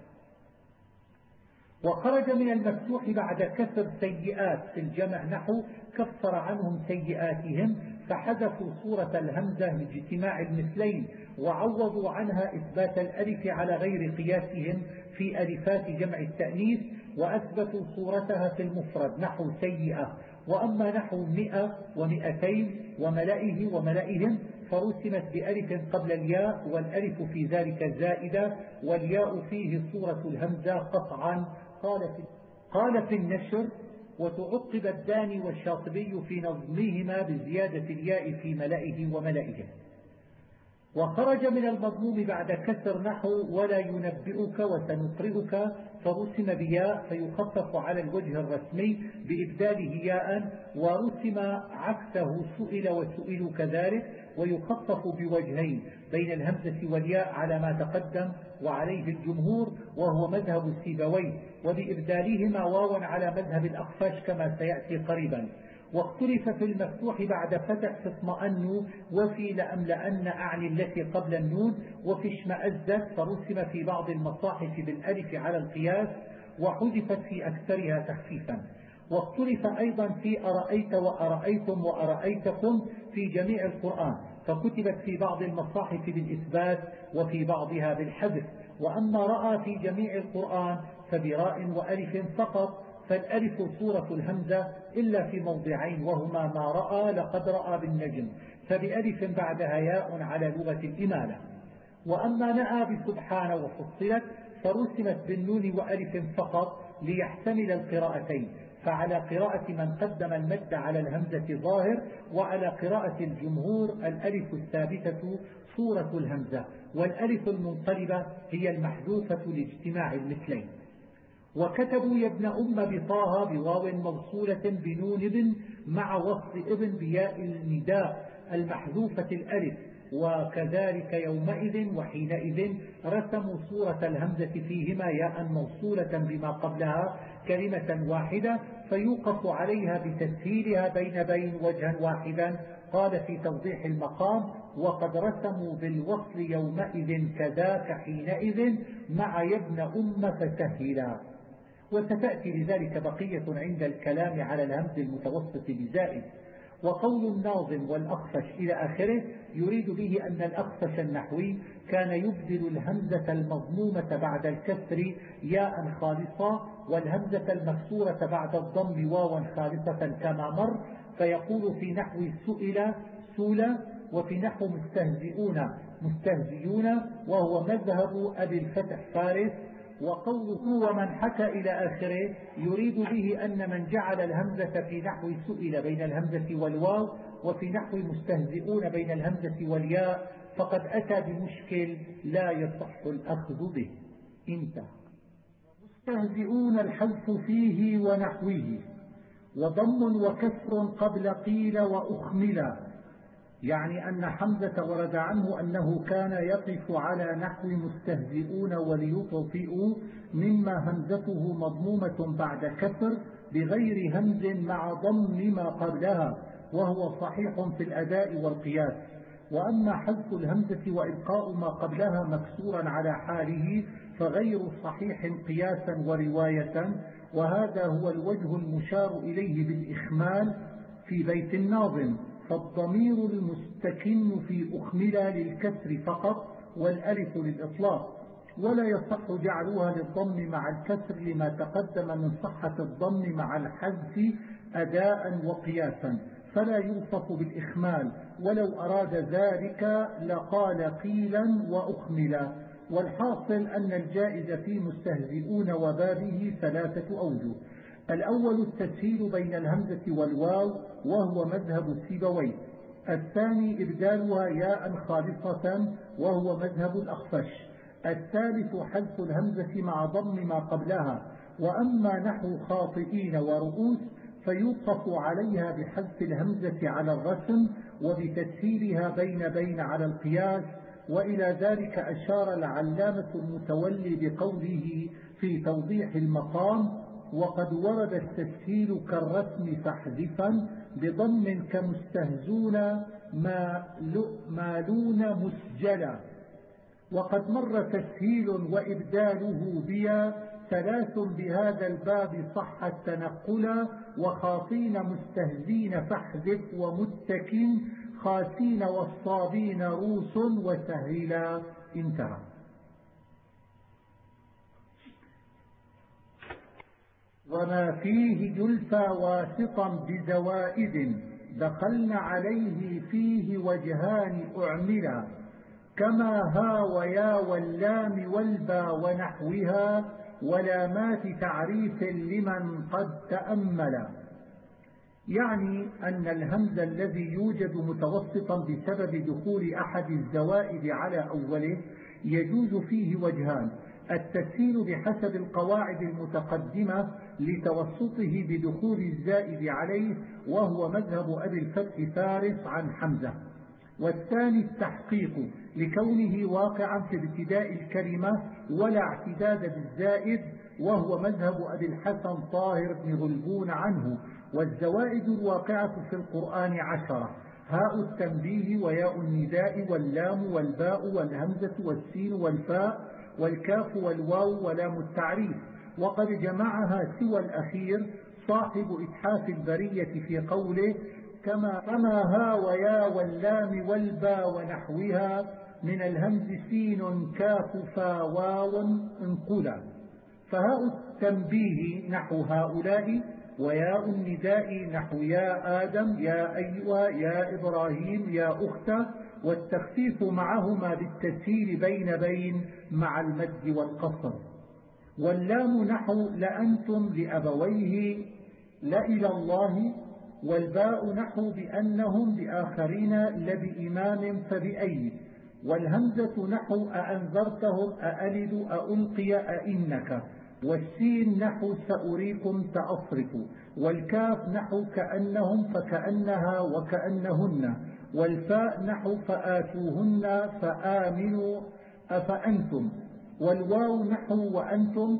وخرج من المفتوح بعد كسر سيئات في الجمع، نحو كفر عنهم سيئاتهم، فحذفوا صورة الهمزة لاجتماع المثلين وعوضوا عنها إثبات الألف على غير قياسهم في ألفات جمع التأنيث، وأثبتوا صورتها في المفرد نحو سيئة. وأما نحو 100 و200 وملئه وملئهم فرسمت بألف قبل الياء، والألف في ذلك زائدة، والياء فيه صورة الهمزة قطعا. قال في النشر: وتعقب الداني والشاطبي في نظمهما بزيادة الياء في ملئه وملئهم. وخرج من المضموم بعد كسر نحو ولا ينبئك وسنقرئك، فرسم بياء فيخفف على الوجه الرسمي بإبداله ياء، ورسم عكسه سئل وسئلوا كذلك، ويخفف بوجهين بين الهمزة والياء على ما تقدم وعليه الجمهور وهو مذهب السيبويه، وبإبدالهما واوا على مذهب الأخفاش كما سيأتي قريبا. واختلف في المفتوح بعد فتح في اطمأنوا، وفي لأملأن أعني التي قبل النون، وفي اشمأزت فرسم في بعض المصاحف بالألف على القياس، وحذفت في أكثرها تخفيفا. واختلف أيضا في أرأيت وأرأيتم وأرأيتكم في جميع القرآن، فكتبت في بعض المصاحف بالإثبات وفي بعضها بالحذف. وأما رأى في جميع القرآن فبراء وألف فقط، فالألف صورة الهمزة إلا في موضعين، وهما ما رأى لقد رأى بالنجم، فبألف بعدها ياء على لغة الإمالة. وأما نأى بسبحان وفصلت فرسمت بالنون وألف فقط ليحتمل القراءتين، فعلى قراءة من قدم المد على الهمزة ظاهر، وعلى قراءة الجمهور الألف الثابتة صورة الهمزة، والألف المنقلبة هي المحذوفة لاجتماع المثلين. وكتبوا يا ابن بطاها بواو موصولة بنون ابن مع وصل ابن بياء النداء المحذوفة الألف، وكذلك يومئذ وحينئذ رسموا صورة الهمزة فيهما ياء موصولة بما قبلها كلمة واحدة، فيوقف عليها بتسهيلها بين وجها واحدا. قال في توضيح المقام: وقد رسموا بالوصل يومئذ كذاك حينئذ مع يا ابن فسهلا. وستأتي لذلك بقية عند الكلام على الهمز المتوسط بزائد. وقول الناظم والأخفش إلى آخره يريد به أن الأخفش النحوي كان يبدل الهمزة المضمومة بعد الكسر ياء خالصة، والهمزة المكسورة بعد الضم واوا خالصة كما مر، فيقول في نحو سئل سولا، وفي نحو مستهزئون مستهزئون، وهو مذهب أبي الفتح فارس. وقوله ومن حكى إلى آخره يريد به أن من جعل الهمزة في نحو سئل بين الهمزة والواو، وفي نحو مستهزئون بين الهمزة والياء، فقد أتى بمشكل لا يصح الأخذ به. انتهى. مستهزئون الحذف فيه ونحوه، وضم وكسر قبل قيل وأخملا، يعني أن حمزة ورد عنه أنه كان يقف على نحو مستهزئون وليطفئوا، مما همزته مضمومة بعد كسر بغير همز مع ضم ما قبلها، وهو صحيح في الأداء والقياس. وأما حذف الهمزة وإبقاء ما قبلها مكسورا على حاله فغير صحيح قياسا ورواية، وهذا هو الوجه المشار إليه بالإخمال في بيت الناظم. فالضمير المستكن في أخملا للكسر فقط، والألف للإطلاق، ولا يصح جعلها للضم مع الكسر لما تقدم من صحة الضم مع الحذف أداء وقياسا، فلا يوصف بالإخمال، ولو أراد ذلك لقال قيلا وأخملا. والحاصل أن الجائز في مستهزئون وبابه 3 أوجه: الأول التسهيل بين الهمزة والواو وهو مذهب سيبويه. الثاني إبدالها ياء خالصة وهو مذهب الأخفش. الثالث حذف الهمزة مع ضم ما قبلها. وأما نحو خاطئين ورؤوس فيوقف عليها بحذف الهمزة على الرسم وبتسهيلها بين على القياس. وإلى ذلك أشار العلامة المتولي بقوله في توضيح المقام: وقد ورد التسهيل كالرسم فاحذفا بضم كمستهزون مالون مسجلا. وقد مر تسهيل وإبداله بيا 3 بهذا الباب صح التنقلا. وخاطين مستهزين فاحذف ومتكن خاسين والصابين روس وسهلا. انتهى. وما فيه جلفا واسطا بزوائد دخلن عليه فيه وجهان أعملا كما ها ويا واللام والبا ونحوها ولامات تعريف لمن قد تأمل. يعني أن الهمز الذي يوجد متوسطا بسبب دخول أحد الزوائد على أوله يجوز فيه وجهان: التسهيل بحسب القواعد المتقدمة لتوسطه بدخول الزائد عليه وهو مذهب أبي الفتح فارس عن حمزة، والثاني التحقيق لكونه واقعا في ابتداء الكلمة ولا اعتداد بالزائد وهو مذهب أبي الحسن طاهر بن غلبون عنه. والزوائد الواقعة في القرآن 10: هاء التنبيه وياء النداء واللام والباء والهمزة والسين والفاء والكاف والواو ولام التعريف. وقد جمعها سوى الأخير صاحب إتحاف البرية في قوله: كما ها ويا واللام والبا ونحوها من الهمز سين كاف فا واو انقلا. فهاء التنبيه نحو هؤلاء، وياء النداء نحو يا آدم يا أيها يا إبراهيم يا أخت، والتخفيف معهما بالتسهيل بين مع المد والقصر. واللام نحو لأنتم لأبويه لإلى الله، والباء نحو بأنهم بآخرين لبإمام فبأي، والهمزة نحو أأنذرتهم أألد أألقي أئنك، والسين نحو سأريكم سأصرف، والكاف نحو كأنهم فكأنها وكأنهن، والفاء نحو فآتوهن فآمنوا أفأنتم، والواو نحو وأنتم،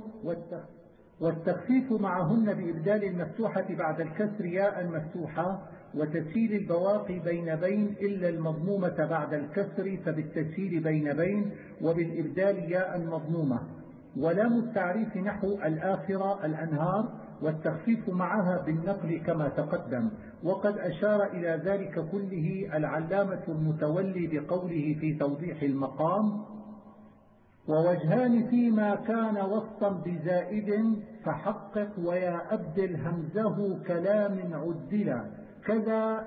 والتخفيف معهن بإبدال المفتوحة بعد الكسر ياء مفتوحة، وتسهيل البواقي بين إلا المضمومة بعد الكسر فبالتسهيل بين وبالإبدال ياء مضمومة. ولام التعريف نحو الآخرة الأنهار، والتخفيف معها بالنقل كما تقدم. وقد أشار إلى ذلك كله العلامة المتولي بقوله في توضيح المقام: ووجهان فيما كان وسطا بزائد فحقق ويا أبدل همزه كلام عدلا، كذا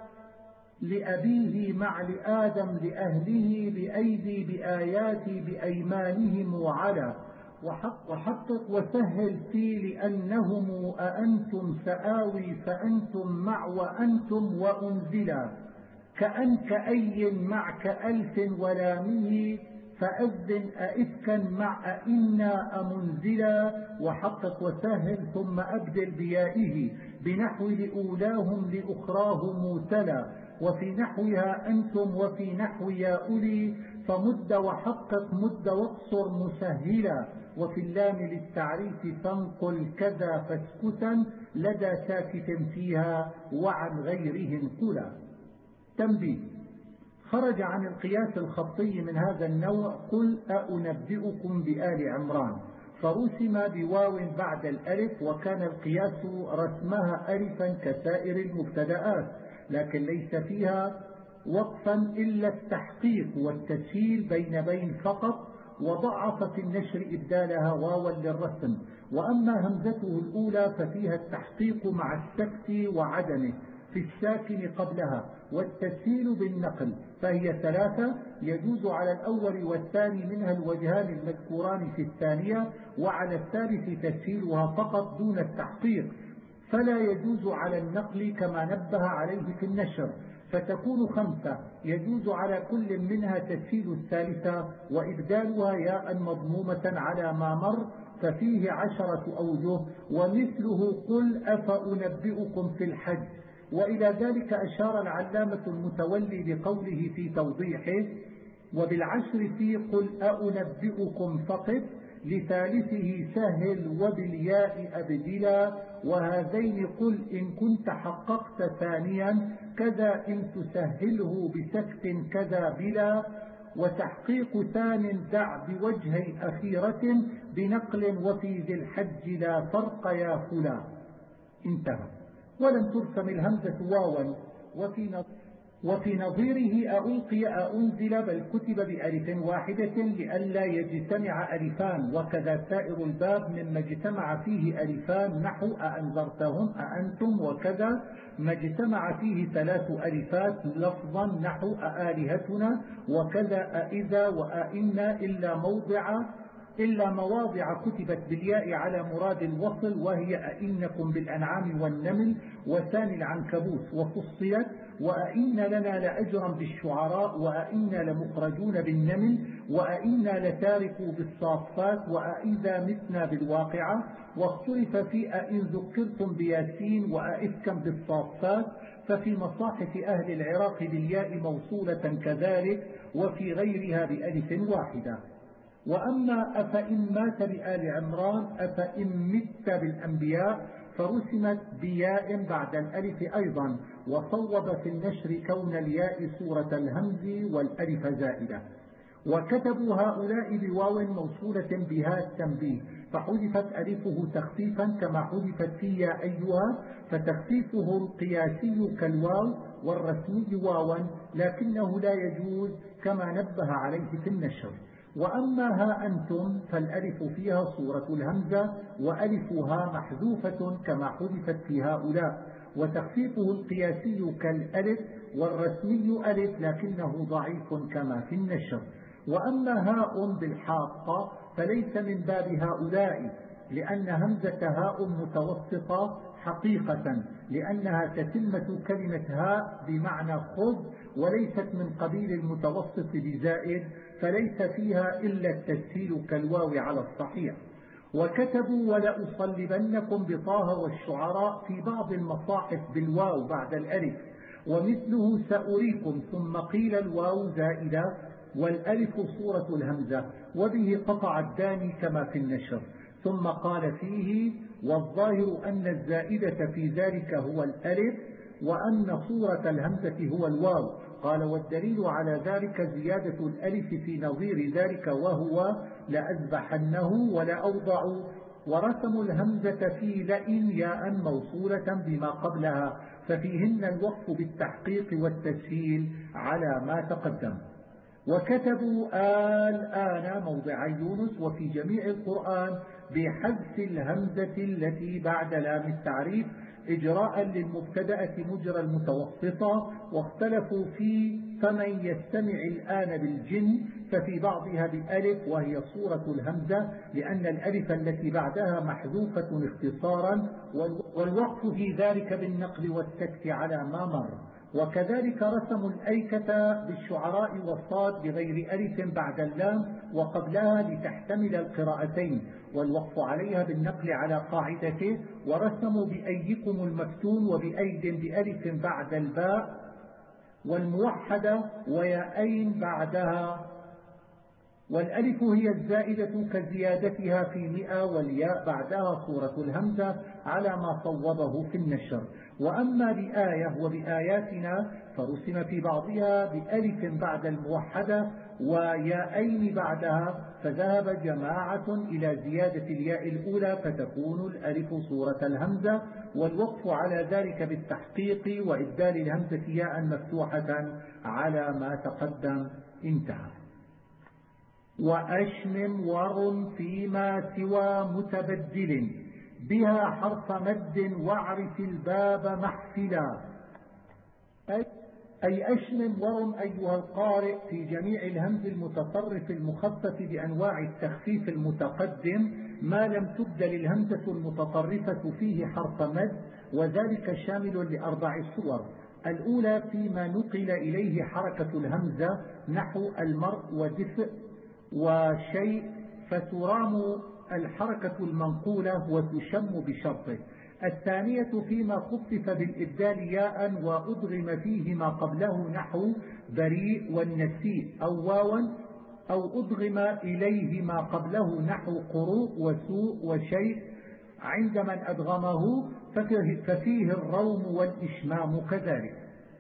لأبيه مع لآدم لأهله بأيدي بآياتي بأيمانهم وعلى، وحقق وسهل في لأنهم أأنتم سآوي فأنتم مع وأنتم وأنزلا، كأن كأي مع كألف ولامه فأذن أئفكا مع أئنا أمنزلا، وحقق وسهل ثم أبدل بيائه بنحو لأولاهم لأخراهم تلا، وفي نحوها أنتم وفي نحو يا أولي فمد وحقق مد واقصر مسهلا، وفي اللام للتعريف فانقل كذا فاسكتا لدى ساكت فيها وعن غيره انقلا. تنبيه: خرج عن القياس الخطي من هذا النوع قل أنبئكم بآل عمران، فرسم بواو بعد الألف، وكان القياس رسمها ألفا كسائر المبتدآت، لكن ليس فيها وقفا إلا التحقيق والتسهيل بين فقط، وضعف في النشر إبدالها واوا للرسم. وأما همزته الأولى ففيها التحقيق مع السكت وعدمه في الساكن قبلها، والتسهيل بالنقل، فهي 3 يجوز على الأول والثاني منها الوجهان المذكوران في الثانية، وعلى الثالث تسهيلها فقط دون التحقيق، فلا يجوز على النقل كما نبه عليه في النشر، فتكون 5 يجوز على كل منها تسهيل الثالثة وإبدالها ياء مضمومة على ما مر، ففيه 10 أوجه. ومثله قل أفأنبئكم في الحج. وإلى ذلك أشار العلامة المتولي بقوله في توضيحه: وبالعشر في قل أنبئكم فقط، لثالثه سهل وبالياء أبدلا، وهذين قل إن كنت حققت ثانيا، كذا إن تسهله بسكت كذا بلا، وتحقيق ثان دع بوجهي أخيرة بنقل، وفي ذي الحج لا فرق يا فلا. انتهى. ولم ترسم الهمزة واوا. وفي نظيره ألقي أنزل بل كتب بألف واحدة لئلا يجتمع ألفان، وكذا سائر الباب مما اجتمع فيه ألفان نحو أأنذرتهم أأنتم، وكذا ما اجتمع فيه 3 ألفات لفظا نحو أآلهتنا، وكذا أإذا وأئنا إلا مواضع كتبت بالياء على مراد الوصل، وهي أئنكم بالأنعام والنمل وثاني العنكبوت، وفصلت وأئن لنا لأجرا بالشعراء، وأئنا لمخرجون بالنمل، وأئنا لتاركوا بالصافات، وأئذا متنا بالواقعة. واختلف في أئن ذكرتم بياسين وأئفكا بالصافات، ففي مصاحف أهل العراق بالياء موصولة كذلك، وفي غيرها بألف واحدة. وأما أفإن مات بآل عمران أفإن مت بالأنبياء، فرسمت بياء بعد الألف أيضا، وصوب في النشر كون الياء صورة الهمز والألف زائدة. وكتبوا هؤلاء بواو موصولة بها التنبيه، فحذفت ألفه تخفيفا كما حذفت في يا أيها، فتخفيفه القياسي كالواو والرسمي واوا، لكنه لا يجوز كما نبه عليه في النشر. وأما ها أنتم فالألف فيها صورة الهمزة، وألفها محذوفة كما حذفت في هؤلاء، وتخفيفه القياسي كالألف، والرسمي ألف لكنه ضعيف كما في النشر. وأما هاء بالحاقة فليس من باب هؤلاء، لأن همزة هاء متوسطة حقيقة، لأنها تتمة كلمة هاء بمعنى خذ، وليست من قبيل المتوسط بزائد، فليس فيها إلا التسهيل كالواو على الصحيح. وكتبوا ولأصلبنكم بطه والشعراء في بعض المصاحف بالواو بعد الألف، ومثله سأريكم، ثم قيل الواو زائدة والألف صورة الهمزة، وبه قطع الداني كما في النشر. ثم قال فيه: والظاهر أن الزائدة في ذلك هو الألف، وأن صورة الهمزة هو الواو. قال: والدليل على ذلك زيادة الألف في نظير ذلك، وهو لأذبحنه ولأوضع. ورسموا الهمزة في لئن ياء موصولة بما قبلها، ففيهن الوقف بالتحقيق والتسهيل على ما تقدم. وكتبوا الآن موضع يونس وفي جميع القرآن بحذف الهمزة التي بعد لام التعريف إجراء للمبتدأة مجرى المتوسطة. واختلفوا في فمن يستمع الآن بالجن، ففي بعضها بألف وهي صورة الهمزة، لأن الألف التي بعدها محذوفة اختصارا، والوقف في ذلك بالنقل والسكت على ما مر. وكذلك رسموا الأيكة بالشعراء والصاد بغير ألف بعد اللام وقبلها لتحتمل القراءتين، والوقف عليها بالنقل على قاعدته. ورسموا بأيكم المفتون وبأيد بألف بعد الباء والموحدة وياءين بعدها، والألف هي الزائدة كزيادتها في 100، والياء بعدها صورة الهمزة على ما صوبه في النشر. وأما بآية وبآياتنا فرسم في بعضها بألف بعد الموحدة وياءين بعدها، فذهب جماعة إلى زيادة الياء الأولى فتكون الألف صورة الهمزة، والوقف على ذلك بالتحقيق وإبدال الهمزة ياء مفتوحة على ما تقدم. انتهى. وأشمم ورم فيما سوى متبدل بها حرف مد واعرف الباب محفلا. أي أشمم ورم أيها القارئ في جميع الهمز المتصرف المخفف بأنواع التخفيف المتقدم ما لم تبدل الهمزة المتطرفة فيه حرف مد، وذلك شامل لأربع صور. الأولى فيما نقل إليه حركة الهمزة نحو المرء ودفء وشيء، فترام الحركة المنقولة وتشم بشرطه. الثانية فيما خفف بالإبدال ياء وأدغم فيه ما قبله نحو بريء والنسيء، أو واوا، أو أدغم إليه ما قبله نحو قروء وسوء وشيء عند من أدغمه، ففيه الروم والإشمام كذلك.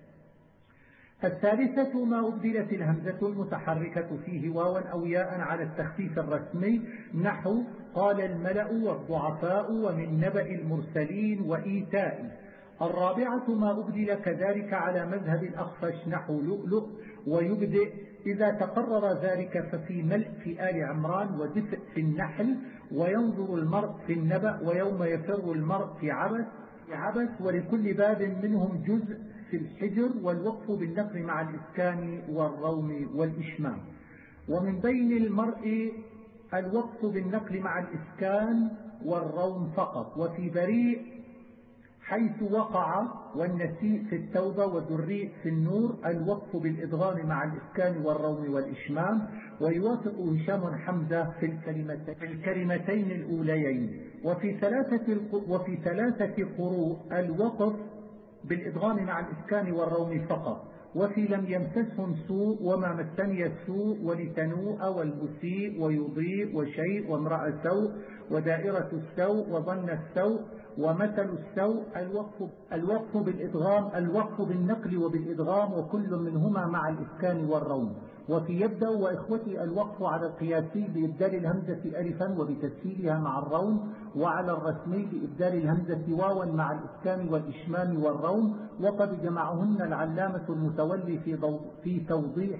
الثالثة ما أبدلت الهمزة المتحركة فيه واوا أو ياء على التخفيف الرسمي نحو قال الملأ والضعفاء ومن نبأ المرسلين وإيتاء. الرابعة ما أبدل كذلك على مذهب الأخفش نحو لؤلؤ ويبدئ. إذا تقرر ذلك ففي ملء في آل عمران ودفء في النحل وينظر المرء في النبأ ويوم يفر المرء في عبث، ولكل باب منهم جزء في الحجر، والوقف بالنقل مع الإسكان والروم والإشمام. ومن بين المرء الوقف بالنقل مع الإسكان والروم فقط. وفي بريء حيث وقع والنسيء في التوبة ودريء في النور الوقف بالإدغام مع الإسكان والروم والإشمام. ويوافق هشام حمزة في الكلمتين الأوليين. وفي ثلاثة قروء الوقف بالإدغام مع الإسكان والروم فقط. وفي لم يمسسهم سوء وما مسني السوء ولتنوء والمسيء ويضيء وشيء وامرأة سوء ودائرة السوء وظن السوء ومثل السوء الوقف بالإدغام، الوقف بالنقل وبالإدغام، وكل منهما مع الإسكان والروم. وفي يبدأ وإخوتي الوقف على القياسي بإبدال الهمزة ألفا وبتسهيلها مع الروم، وعلى الرسمي بإبدال الهمزة واوا مع الإسكان والإشمام والروم، وقد جمعهن العلامة المتولي في توضيح.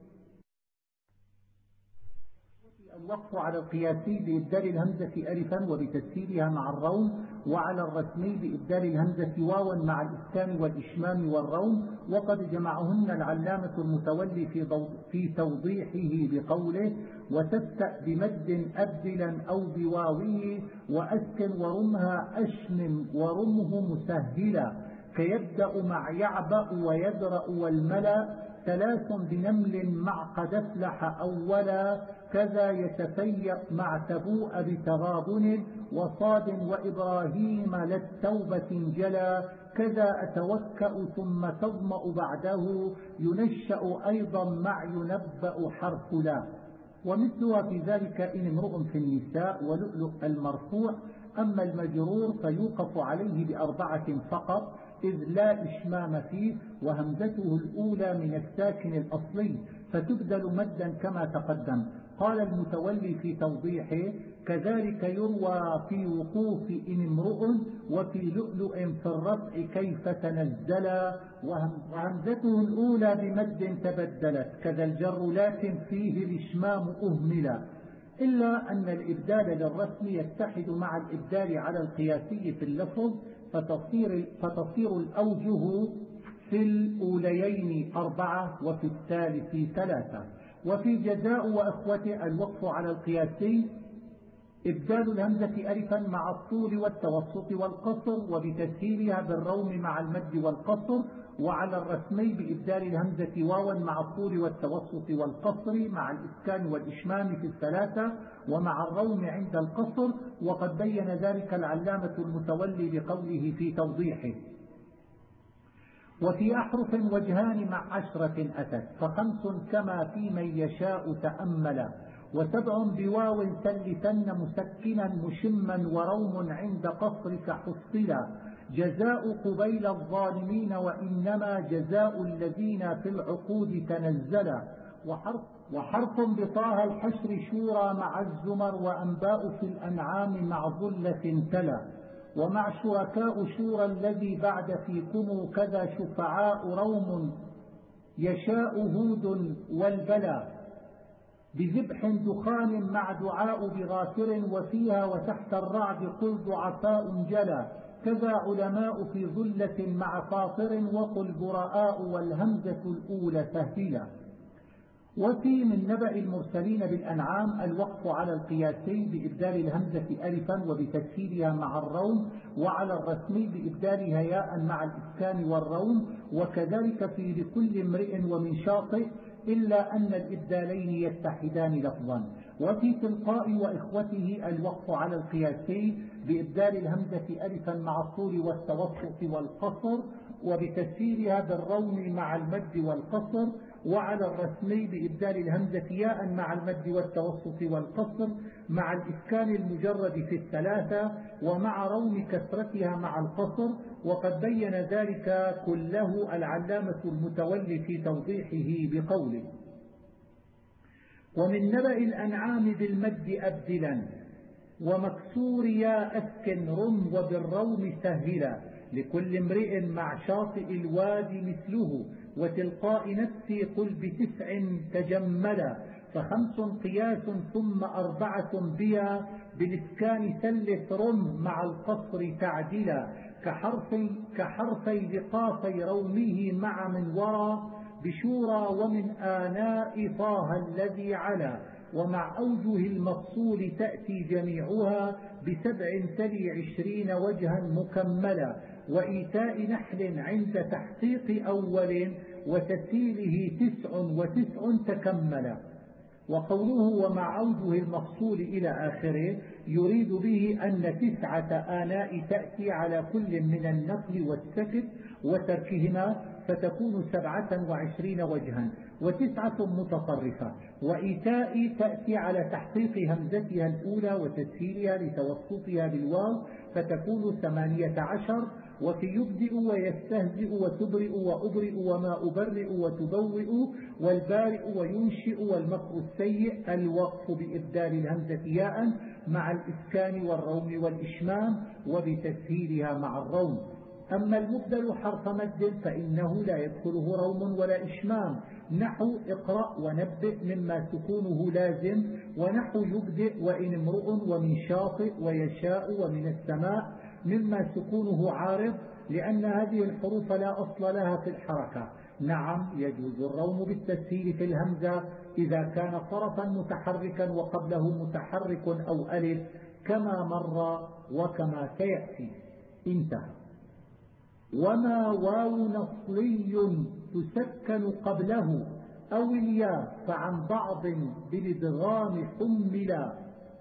الوقف على القياسي بإبدال الهمزة ألفا وبتسهيلها مع الروم، وعلى الرسمي بإبدال الهمزة واوا مع الإسكان والإشمام والروم، وقد جمعهن العلامة المتولي في توضيحه بقوله وتستأ بمد أبدلا أو بواويه وأسكن ورمها أشم ورمه مسهلا، كيبدأ مع يعبأ ويدرأ والملا، ثلاث بنمل مع قد افلح أولا، كذا يتفيأ مع تبوء بتغابن، وصاد وإبراهيم للتوبة جلا، كذا أتوكأ ثم تظمأ بعده، ينشأ أيضا مع ينبأ حرف لا. ومثلها في ذلك إن امرؤ في النساء ولؤلؤ المرفوع. أما المجرور فيوقف عليه بأربعة فقط، إذ لا إشمام فيه، وهمزته الأولى من الساكن الأصلي فتبدل مدا كما تقدم. قال المتولي في توضيحه كذلك يروى في وقوف إن امرؤ وفي لؤلؤ في الرفع كيف تنزلا، وهمزته الأولى بمد تبدلت كذا الجر لكن فيه الإشمام أهملا، إلا أن الإبدال للرسم يتحد مع الإبدال على القياسي في اللفظ، فتصير الأوجه في الأوليين 4 وفي الثالث 3. وفي جزاء وأخوته الوقف على القياسي إبدال الهمزة ألفا مع الطول والتوسط والقصر وبتسهيلها بالروم مع المد والقصر، وعلى الرسمي بإبدال الهمزة واوا مع الطول والتوسط والقصر مع الإسكان والإشمام في 3 ومع الروم عند القصر، وقد بين ذلك العلامة المتولي بقوله في توضيحه وفي أحرف وجهان مع 10 أتت، ف5 كما في من يشاء تأملا، و7 بواو ثلثن مسكنا مشما وروم عند قصرك حصلا، جزاء قبيل الظالمين وإنما جزاء الذين في العقود تنزلا، وحرف بطاها الحشر شورى مع الزمر وأنباء في الأنعام مع ظلة تلا، ومع شركاء شورى الذي بعد فيكم كذا شفعاء روم يشاء هود والبلا، بذبح دخان مع دعاء بغافر وفيها وتحت الرعد قل ضعفاء جلا، كذا علماء في ظلة مع فاطر وقل براء والهمزة الأولى سهلا. وفي من نبأ المرسلين بالأنعام الوقف على القياسي بإبدال الهمزة ألفا وبتسهيلها مع الروم، وعلى الرسمي بإبدالها ياء مع الإسكان والروم، وكذلك في لكل امرئ ومن شاطئ، إلا أن الإبدالين يتحدان لفظا. وفي تلقاء وإخوته الوقف على القياسي بإبدال الهمزة ألفا مع الطول والتوسط والقصر، وبتسهيلها بالروم مع المد والقصر، وعلى الرسمي بإبدال الهمزة ياء مع المد والتوسط والقصر مع الإسكان المجرد في الثلاثة، ومع روم كسرتها مع القصر. وقد بين ذلك كله العلامة المتولي في توضيحه بقوله: ومن نبأ الأنعام بالمد أبدلا، ومكسور يا أسكن رم، وبالروم سهلا، لكل امرئ مع شاطئ الوادي مثله، وتلقاء نفسي قل بتسع تجملا، فخمس قياس ثم أربعة بيا، بالإسكان ثلث رم مع القصر تعدلا، كحرفي لقافي رومه مع من ورى، بشورى ومن آناء طه الذي علا، ومع أوجه المفصول تأتي جميعها، بسبع تلي 20 وجها مكملا، وإيتاء نحل عند تحقيق أول، وتسهيله 99 تكملا. وقوله ومع أوجه المفصول إلى آخره يريد به أن 9 آناء تأتي على كل من النقل والسكت وتركهما، فتكون 27 وجها، و9 متطرفة. وإيتاء تأتي على تحقيق همزتها الأولى وتسهيلها لتوسطها بالواو، فتكون 18. وفي يبدئ ويستهزئ وتبرئ وأبرئ وما أبرئ وتبوئ والبارئ وينشئ والمكر السيء الوقف بإبدال الهمزة ياء مع الإسكان والروم والإشمام، وبتسهيلها مع الروم. أما المبدل حرف مد فإنه لا يدخله روم ولا إشمام، نحو اقرأ ونبئ مما سكونه لازم، ونحو يبدئ وإن امرؤ ومن شاطئ ويشاء ومن السماء مما سكونه عارض، لأن هذه الحروف لا أصل لها في الحركة. نعم يجوز الروم بالتسهيل في الهمزة إذا كان طرفا متحركا وقبله متحرك أو ألف، كما مر وكما سيأتي. انتهى. وما واو نصلي تسكن قبله أو الياء فعن بعض بالادغام حملا،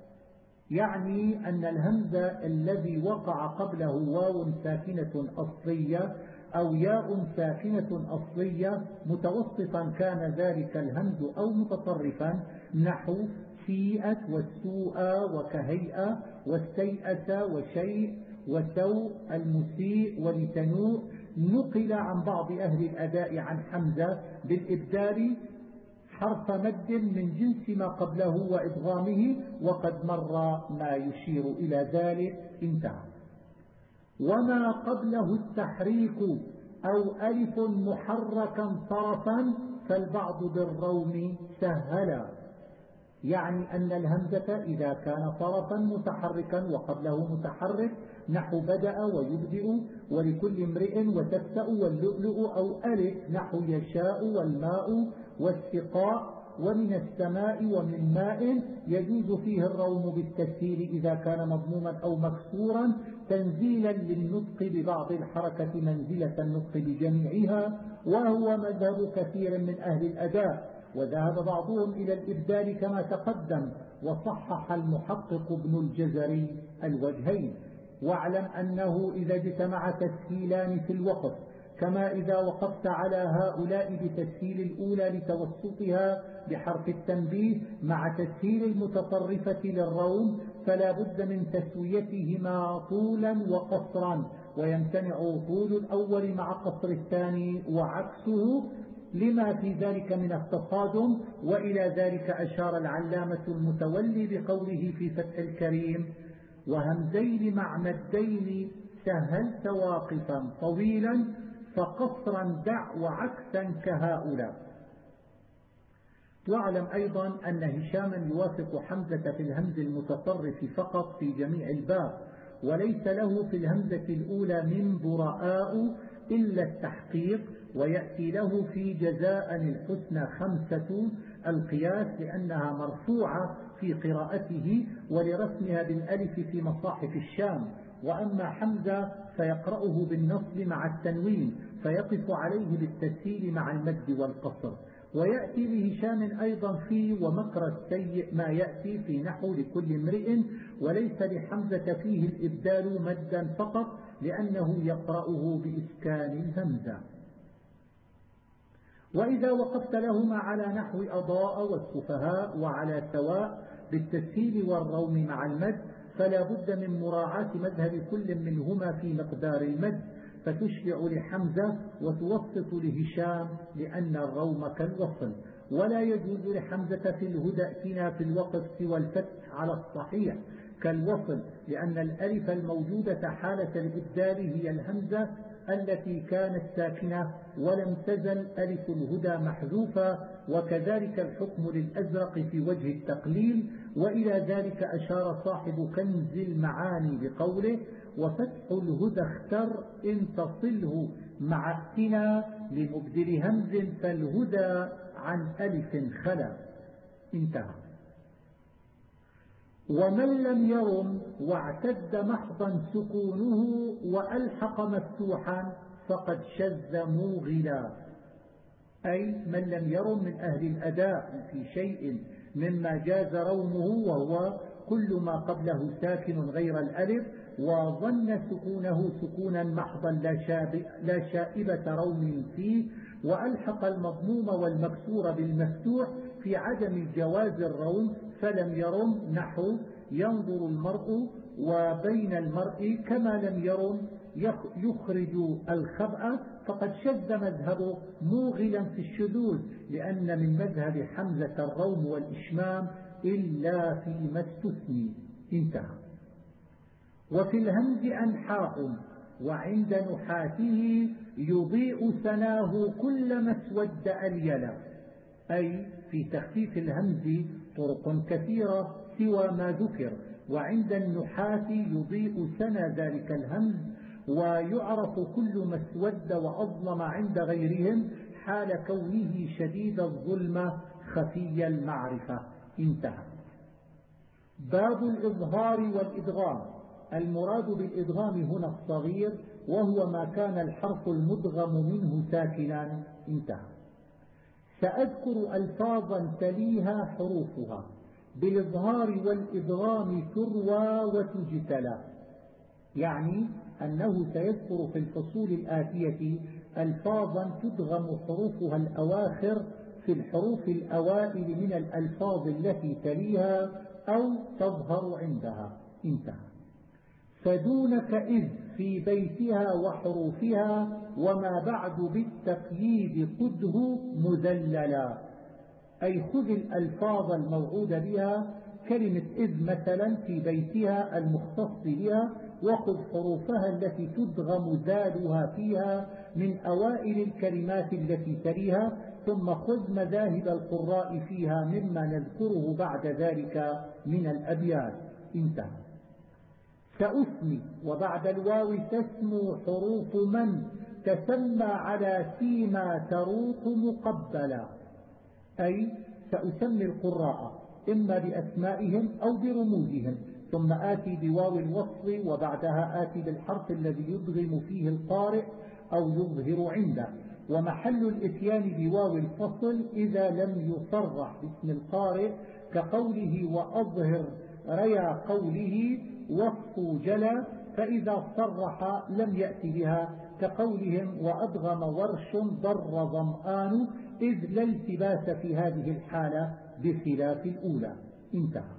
يعني أن الهمزة الذي وقع قبله واو ساكنة أصلية أو ياء ساكنة أصلية متوسطا كان ذلك الهمز أو متطرفا، نحو سيئت والسوء وكهيئة والسيئة وشيء وسوء المسيء ولتنوء، نقل عن بعض أهل الأداء عن حمزة بالإبدال حرف مد من جنس ما قبله وإدغامه، وقد مر ما يشير إلى ذلك. انتهى. وما قبله التحريك أو ألف محركا طرفا فالبعض بالروم سهلا، يعني أن الهمزة إذا كان طرفا متحركا وقبله متحرك، نحو بدأ ويبدئ ولكل امرئ وتبتأ واللؤلؤ، أو ألف نحو يشاء والماء والسقاء ومن السماء ومن ماء، يجوز فيه الروم بالتسهيل إذا كان مضموما أو مكسورا، تنزيلا للنطق ببعض الحركة منزلة النطق بجميعها، وهو مذهب كثير من أهل الأداء، وذهب بعضهم إلى الإبدال كما تقدم، وصحح المحقق ابن الجزري الوجهين. واعلم أنه إذا اجتمع تسهيلان في الوقف، كما إذا وقفت على هؤلاء بتسهيل الأولى لتوسطها بحرف التنبيه مع تسهيل المتطرفة للروم، فلا بد من تسويتهما طولا وقصرا، ويمتنع طول الأول مع قصر الثاني وعكسه، لما في ذلك من التصادم. وإلى ذلك أشار العلامة المتولي بقوله في فتح الكريم: وهمزين مع مدين سهلت واقفا طويلا، فقصرا دع وعكسا كهؤلاء. واعلم أيضا أن هشاما يوافق حمزة في الهمز المتطرف فقط في جميع الباب، وليس له في الهمزة الأولى من براء إلا التحقيق، ويأتي له في جزاء الحسنى 5 القياس لأنها مرفوعة في قراءته ولرسمها بالألف في مصاحف الشام. وأما حمزة فيقرأه بالنصب مع التنوين فيقف عليه بالتسهيل مع المد والقصر. ويأتي لهشام أيضا في ومكر السيء ما يأتي في نحو لكل امرئ، وليس لحمزة فيه الإبدال مدا فقط لأنه يقرأه بإسكان الهمزة. وإذا وقفت لهما على نحو أضاء والسفهاء وعلى سواء بالتسهيل والروم مع المد فلا بد من مراعاة مذهب كل منهما في مقدار المد، فتشبع لحمزة وتوسط لهشام لأن الروم كالوصل. ولا يجوز لحمزة في الهدى ائتنا في الوقف سوى الفتح على الصحيح كالوصل، لأن الألف الموجودة حالة الإبدال هي الهمزة التي كانت ساكنة ولم تزل ألف الهدى محذوفة. وكذلك الحكم للأزرق في وجه التقليل. وإلى ذلك أشار صاحب كنز المعاني بقوله وفتح الهدى اختر إن تصله مع ائتنا لمبدل همز فالهدى عن ألف خلا. انتهى. ومن لم يرم واعتد محضا سكونه وألحق مفتوحا فقد شذ موغلا، أي من لم يرم من أهل الأداء في شيء مما جاز رومه وهو كل ما قبله ساكن غير الألف وظن سكونه سكونا محضا لا شائبة روم فيه، وألحق المضموم والمكسور بالمفتوح في عدم جواز الروم فلم يرم نحو ينظر المرء وبين المرء كما لم يرم يخرج الخبأ فقد شذ مذهبه موغلا في الشذوذ، لأن من مذهب حمزة الروم والإشمام إلا فيما استثني. انتهى. وفي الهمز أنحاء وعند نحاته يضيء ثناه كلما اسود أليلا، أي في تخفيف الهمز طرق كثيرة سوى ما ذكر. وعند النحاة يضيء ثنى ذلك الهمز ويعرف كل ما اسود وأظلم عند غيرهم حال كونه شديد الظلمة خفي المعرفة. انتهى. باب الإظهار والإدغام. المراد بالإدغام هنا الصغير وهو ما كان الحرف المدغم منه ساكنا. انتهى. سأذكر ألفاظا تليها حروفها بالإظهار والإدغام تروى وتجتلى، يعني أنه سيذكر في الفصول الآتية ألفاظا تدغم حروفها الأواخر في الحروف الأوائل من الألفاظ التي تليها أو تظهر عندها. انتهى. فدونك إذ في بيتها وحروفها وما بعد بالتقييد قده مذللا، أي خذ الألفاظ الموعود بها كلمة إذ مثلا في بيتها المختص بها وخذ حروفها التي تدغم ذالها فيها من أوائل الكلمات التي تليها، ثم خذ مذاهب القراء فيها مما نذكره بعد ذلك من الأبيات. انتهى. سأسمي وبعد الواو تسمو حروف من تسمى على سيما تروق مقبلا، أي سأسمي القراء إما بأسمائهم أو برموزهم ثم آتي بواو الوصل وبعدها آتي بالحرف الذي يدغم فيه القارئ أو يظهر عنده. ومحل الإتيان بواو الفصل إذا لم يصرح باسم القارئ كقوله وأظهر ريا قوله وصف جلا، فإذا صرح لم يأتي بها كقولهم وأدغم ورش ضر ظمآن، إذ لا التباس في هذه الحالة بخلاف الأولى. انتهى.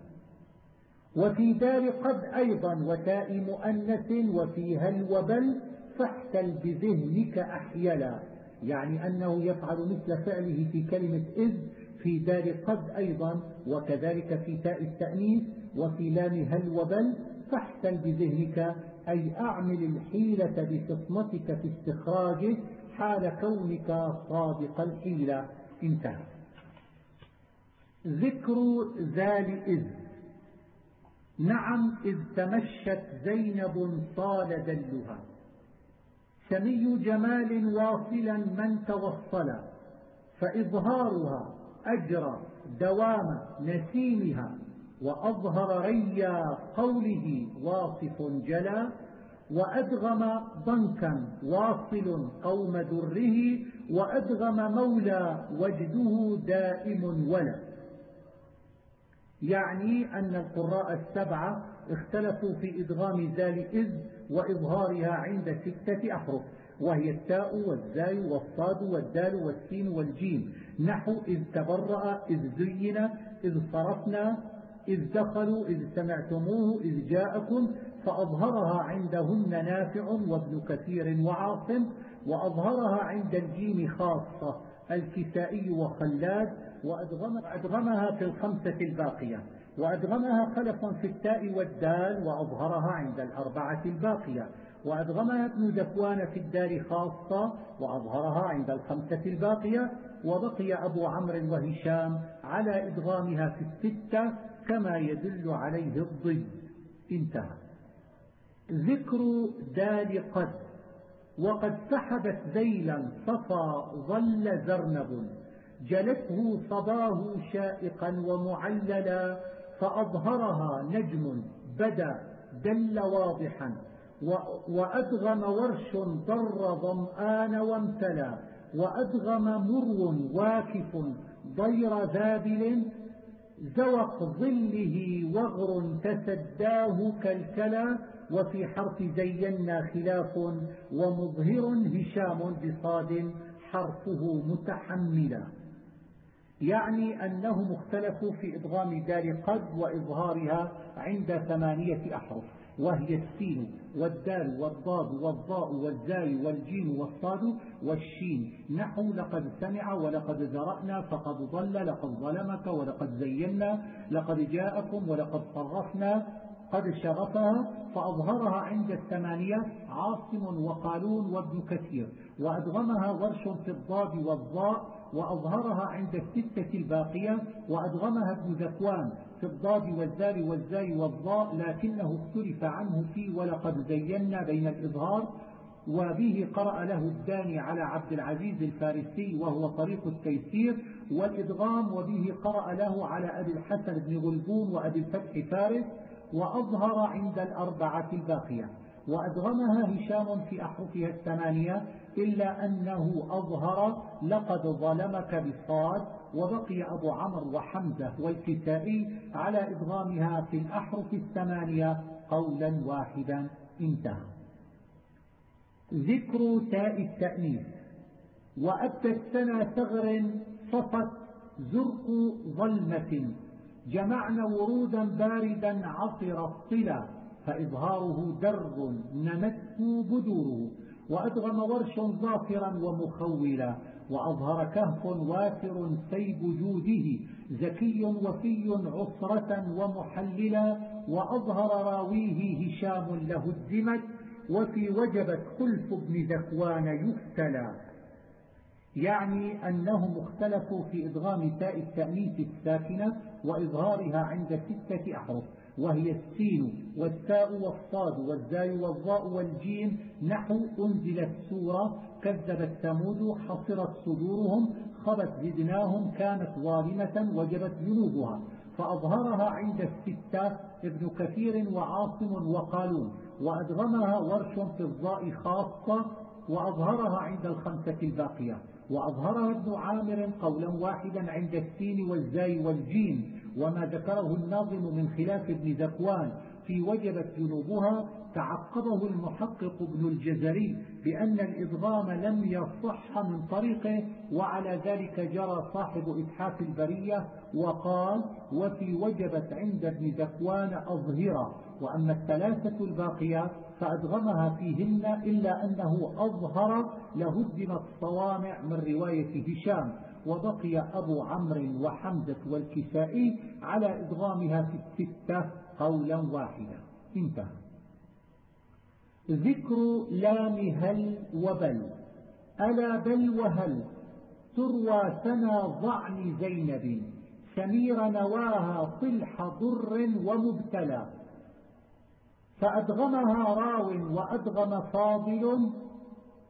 وفي دار قد أيضا وتاء مؤنث وفيها الوبل فاحتل بذهنك أحيلا، يعني أنه يفعل مثل فعله في كلمة إذ في دار قد أيضا، وكذلك في تاء التأنيث وفي لامها الوبل فاحتل بذهنك، أي أعمل الحيلة بفطنتك في استخراجه حال كونك صادق الحيلة. انتهى. ذكر ذال إذ. نعم إذ تمشت زينب طال دلها، سمي جمال واصلا من توصل، فإظهارها أجرى دوام نسيمها، وأظهر ريا قوله واصف جلا، وأدغم ضنكا واصل قوم دره، وأدغم مولى وجده دائم ولا. يعني أن القراء السبعة اختلفوا في إدغام ذال إذ وإظهارها عند 6 أحرف، وهي التاء والزاي والصاد والدال والسين والجيم، نحو إذ تبرأ، إذ زين، إذ صرفنا، إذ دخلوا، إذ سمعتموه، إذ جاءكم، فأظهرها عندهن نافع وابن كثير وعاصم، وأظهرها عند الجيم خاصة الكسائي وخلاد، وأدغمها في ال5 الباقية، وأدغمها خلف في التاء والدال، وأظهرها عند ال4 الباقية، وأدغمها ابن ذكوان في الدال خاصة، وأظهرها عند ال5 الباقية، وبقي أبو عمرو وهشام على إدغامها في ال6 كما يدل عليه الضد. انتهى. ذكر دال قد. وقد سحبت ذيلا صفا ظل زرنب، جلته صباه شائقا ومعللا، فأظهرها نجم بدا دل واضحا، وأدغم ورش ضر ظمآن وامتلى، وأدغم مرو واكف ضير ذابل، زوق ظله وغر تسداه كالكلا، وفي حرف زينا خلاف، ومظهر هشام بصاد حرفه متحملا. يعني أنهم اختلفوا في إدغام دال قد وإظهارها عند 8 أحرف، وهي السين والدال والضاد والضاء والزاي والجيم والصاد والشين، نحو لقد سمع ولقد ذرأنا، فقد ضل، لقد ظلمك، ولقد زينا، لقد جاءكم، ولقد صرفنا، قد شغفها. فأظهرها عند 8 عاصم وقالون وابن كثير، وأدغمها ورش في الضاد والضاء، وأظهرها عند 6 الباقية، وأدغمها ابن ذكوان في الضاد والزال والزاي والضاء، لكنه اختلف عنه في ولقد زينا بين الإظهار، وبه قرأ له الداني على عبد العزيز الفارسي وهو طريق التيسير والإدغام، وبه قرأ له على أبي الحسن بن غلبون وأبي الفتح فارس، وأظهر عند ال4 الباقية، وأدغمها هشام في أحرفها 8، إلا أنه أظهر لقد ظلمك بصاد، وبقي أبو عمرو وحمزة والكسائي على إدغامها في الأحرف 8 قولا واحدا. انتهى. ذكر تاء التأنيث. وأبدى السنة ثغر صفت زرق ظلمة، جمعنا ورودا باردا عصر الصلا، فإظهاره درب نمته بدوره، وأدغم ورش ظافرا ومخولا، وأظهر كهف وافر سيب جوده، زكي وفي عصرة ومحللا، وأظهر راويه هشام له الدمت، وفي وجبت خلف ابن ذكوان يفتلى. يعني أنهم اختلفوا في إدغام تاء التأنيث الساكنة وإظهارها عند 6 أحرف، وهي السين والتاء والصاد والزاي والضاء والجيم، نحو أنزلت سورة، كذبت ثمود، حصرت صدورهم، خبت زدناهم، كانت ظالمة، وجبت جنوبها. فأظهرها عند 6 ابن كثير وعاصم وقالون، وأدغمها ورش في الضاء خاصة، وأظهرها عند ال5 الباقية، وأظهرها ابن عامر قولا واحدا عند السين والزاي والجيم. وما ذكره الناظم من خلاف ابن ذكوان في وجبت جنوبها تعقبه المحقق ابن الجزري بأن الإدغام لم يصح من طريقه، وعلى ذلك جرى صاحب إتحاف البرية وقال: وفي وجبت عند ابن ذكوان أظهرا، وأما ال3 الباقيات فأدغمها فيهن، إلا أنه أظهر لهدم الصوامع من رواية هشام، وبقي أبو عمرو وحمزة والكسائي على إدغامها في 6 قولا واحدا. انتهى. ذكر لام هل وبل. ألا بل وهل تروى سنا ضعن زينب، سمير نواها طلح ضر ومبتلى، فأدغمها راو وأدغم فاضل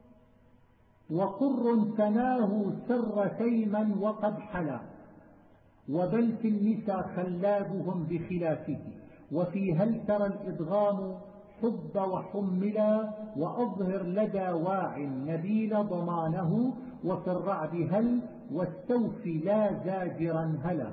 وقر ثناه سر تيما وقد حلا، وبل في النساء خلابهم بخلافه، وفي هل ترى الإدغام حب وحملا، وأظهر لدى واع نبيل ضمانه، وفي الرعد هل واستوفي لا زاجرا هلا.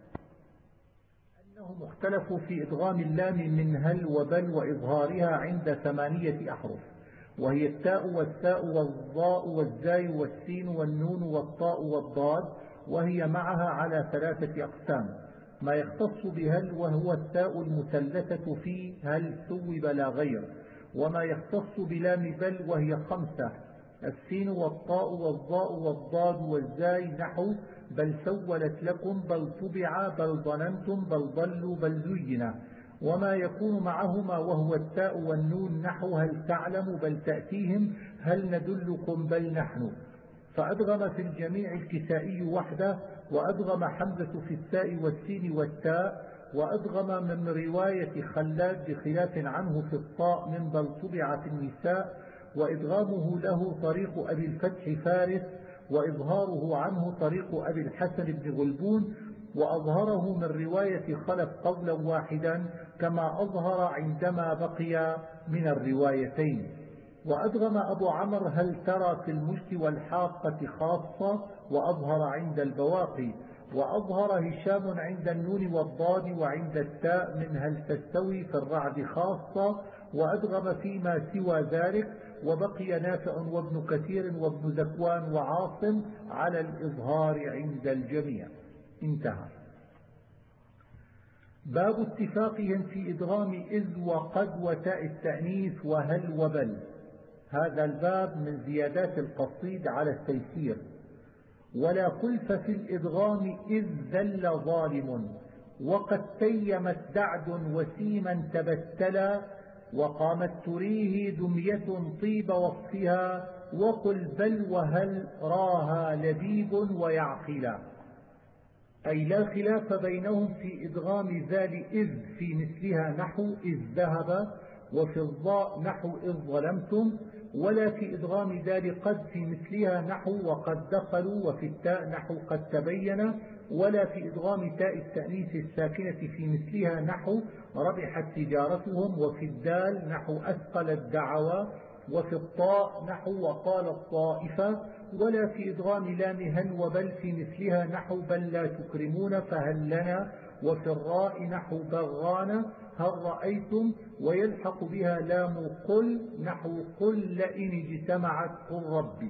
أنهم اختلفوا في إدغام اللام من هل وبل وإظهارها عند 8 أحرف، وهي التاء والثاء والضاء والزاي والسين والنون والطاء والضاد، وهي معها على 3 أقسام: ما يختص بهل وهو التاء المثلثة في هل ثوب لا غير، وما يختص بلام بل وهي 5: السين والطاء والضاء والضاد والزاي نحو بل سولت لكم بل طبع بل ظننتم بل ضلوا بل زينا، وما يكون معهما وهو التاء والنون نحو هل تعلم بل تأتيهم هل ندلكم بل نحن. فأدغم في الجميع الكسائي وحده، وأدغم حمزة في التاء والسين والتاء، وأدغم من رواية خلاد بخلاف عنه في الطاء من بل طبع في النساء، وإدغامه له طريق أبي الفتح فارس، وإظهاره عنه طريق أبي الحسن بن غلبون، وأظهره من رواية خلف قولا واحدا كما أظهر عندما بقي من الروايتين. وأدغم أبو عمرو هل ترى في المشت والحاقة خاصة، وأظهر عند البواقي، وأظهر هشام عند النون والضاد وعند التاء من هل تستوي في الرعد خاصة، وأدغم فيما سوى ذلك، وبقي نافع وابن كثير وابن ذكوان وعاصم على الإظهار عند الجميع. انتهى. باب اتفاقهم في إدغام إذ وقد وتاء التأنيث وهل وبل. هذا الباب من زيادات القصيد على التيسير. ولا خلف في الإدغام إذ ذل ظالم، وقد تيمت دعد وسيما تبتلا، وقامت تريه دمية طيب وصفها، وقل بل وهل راها لبيب ويعقلا. أي لا خلاف بينهم في إدغام ذال إذ في مثلها نحو إذ ذهب، وفي الضاء نحو إذ ظلمتم، ولا في إدغام ذال قد في مثلها نحو وقد دخلوا، وفي التاء نحو قد تبين، ولا في إدغام تاء التأنيث الساكنة في مثلها نحو ربحت تجارتهم، وفي الدال نحو أثقل الدعوى، وفي الطاء نحو وقال الطائفة، ولا في إدغام لام هل وبل في مثلها نحو بل لا تكرمون فهل لنا، وفي الراء نحو بغانا هل رأيتم، ويلحق بها لام قل نحو قل لئن اجتمعت قل ربي.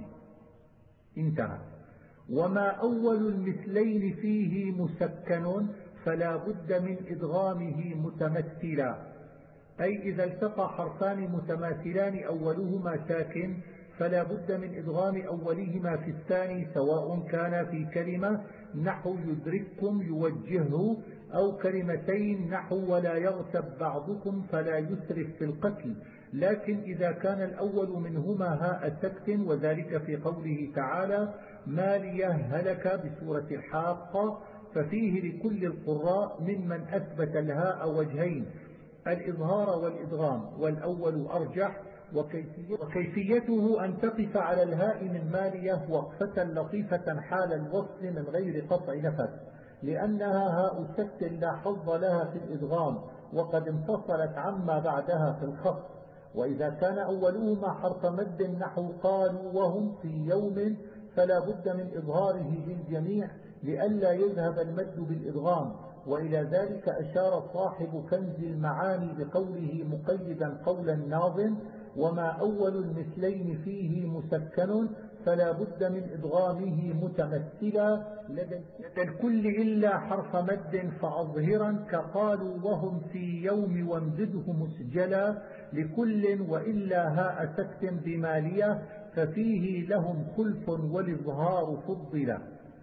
انتهى. وما أول المثلين فيه مسكن فلا بد من إدغامه متمثلا، أي إذا التقى حرفان متماثلان أولهما ساكن فلا بد من إدغام أولهما في الثاني، سواء كان في كلمة نحو يدرككم يوجهه، أو كلمتين نحو ولا يغتب بعضكم فلا يسرف في القتل. لكن إذا كان الأول منهما هاء سكت، وذلك في قوله تعالى ما لي هلك بسورة الحاقة، ففيه لكل القراء ممن أثبت الهاء وجهين: الإظهار والإدغام، والأول أرجح. وكيفيته أن تقف على الهاء من مالية وقفة لطيفة حال الوصل من غير قطع نفس، لأنها هاء سكت لا حظ لها في الإدغام، وقد انفصلت عما بعدها في الخفض. وإذا كان أولهما حرف مد نحو قالوا وهم في يوم فلا بد من إظهاره للجميع لئلا يذهب المد بالإدغام. وإلى ذلك أشار صاحب كنز المعاني بقوله مقيدا قول الناظم وما أول المثلين فيه مسكن فلا بد من إدغامه متمثلا لدى الكل إلا حرف مد فأظهرا كقالوا وهم في يوم وامدده مسجلا لكل، وإلا هاء سكت بمالية ففيه لهم خلف والإظهار فضلا.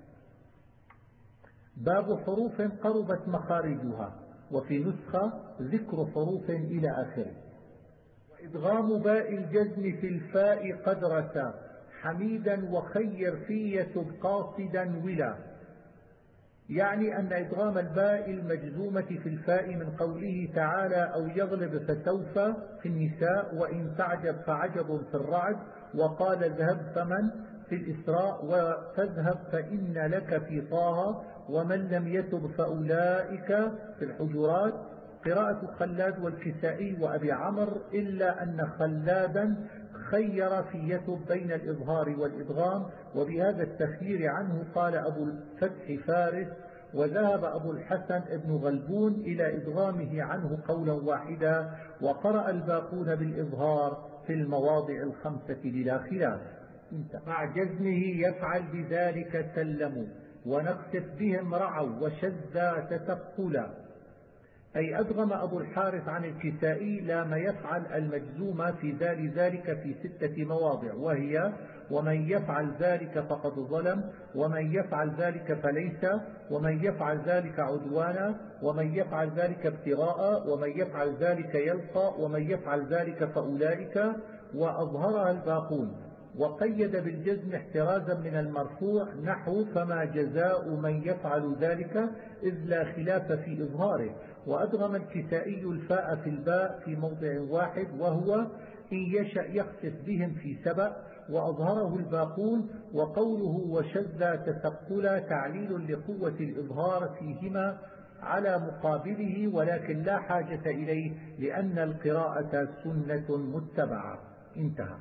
باب حروف قربت مخارجها، وفي نسخة ذكر حروف إلى آخره. وإدغام باء الجزم في الفاء قد رسى حميدا وخير فية قاصدا ولا، يعني أن إدغام الباء المجزومة في الفاء من قوله تعالى أو يغلب فسوف في النساء، وإن تعجب فعجب في الرعد، وقال اذهب فمن في الإسراء وتذهب فإن لك في طه ومن لم يتب فأولئك في الحجرات. قراءة خلاد والكسائي وأبي عمرو، إلا أن خلادا خير في يتب بين الإظهار والإدغام، وبهذا التخيير عنه قال أبو الفتح فارس، وذهب أبو الحسن ابن غلبون إلى إدغامه عنه قولا واحدا، وقرأ الباقون بالإظهار في المواضع الخمسة بلا خلاف. مع جزمه يفعل بذلك سلموا، ونقصف بهم رعوا وشذا تثقلا. أي أدغم أبو الحارث عن الكسائي لام يفعل المجزوم في ذلك في 6 مواضع، وهي: ومن يفعل ذلك فقد ظلم، ومن يفعل ذلك فليس، ومن يفعل ذلك عدوانا، ومن يفعل ذلك ابتغاء، ومن يفعل ذلك يلقى، ومن يفعل ذلك فأولئك، وأظهرها الباقون. وقيد بالجزم احترازا من المرفوع نحو فما جزاء من يفعل ذلك، إذ لا خلاف في إظهاره. وأدغم الكسائي الفاء في الباء في موضع واحد، وهو إن يشأ يخسف بهم في سبأ، وأظهره الباقون. وقوله وشذ تثقلا تعليل لقوة الإظهار فيهما على مقابله، ولكن لا حاجة إليه لأن القراءة سنة متبعة. انتهى.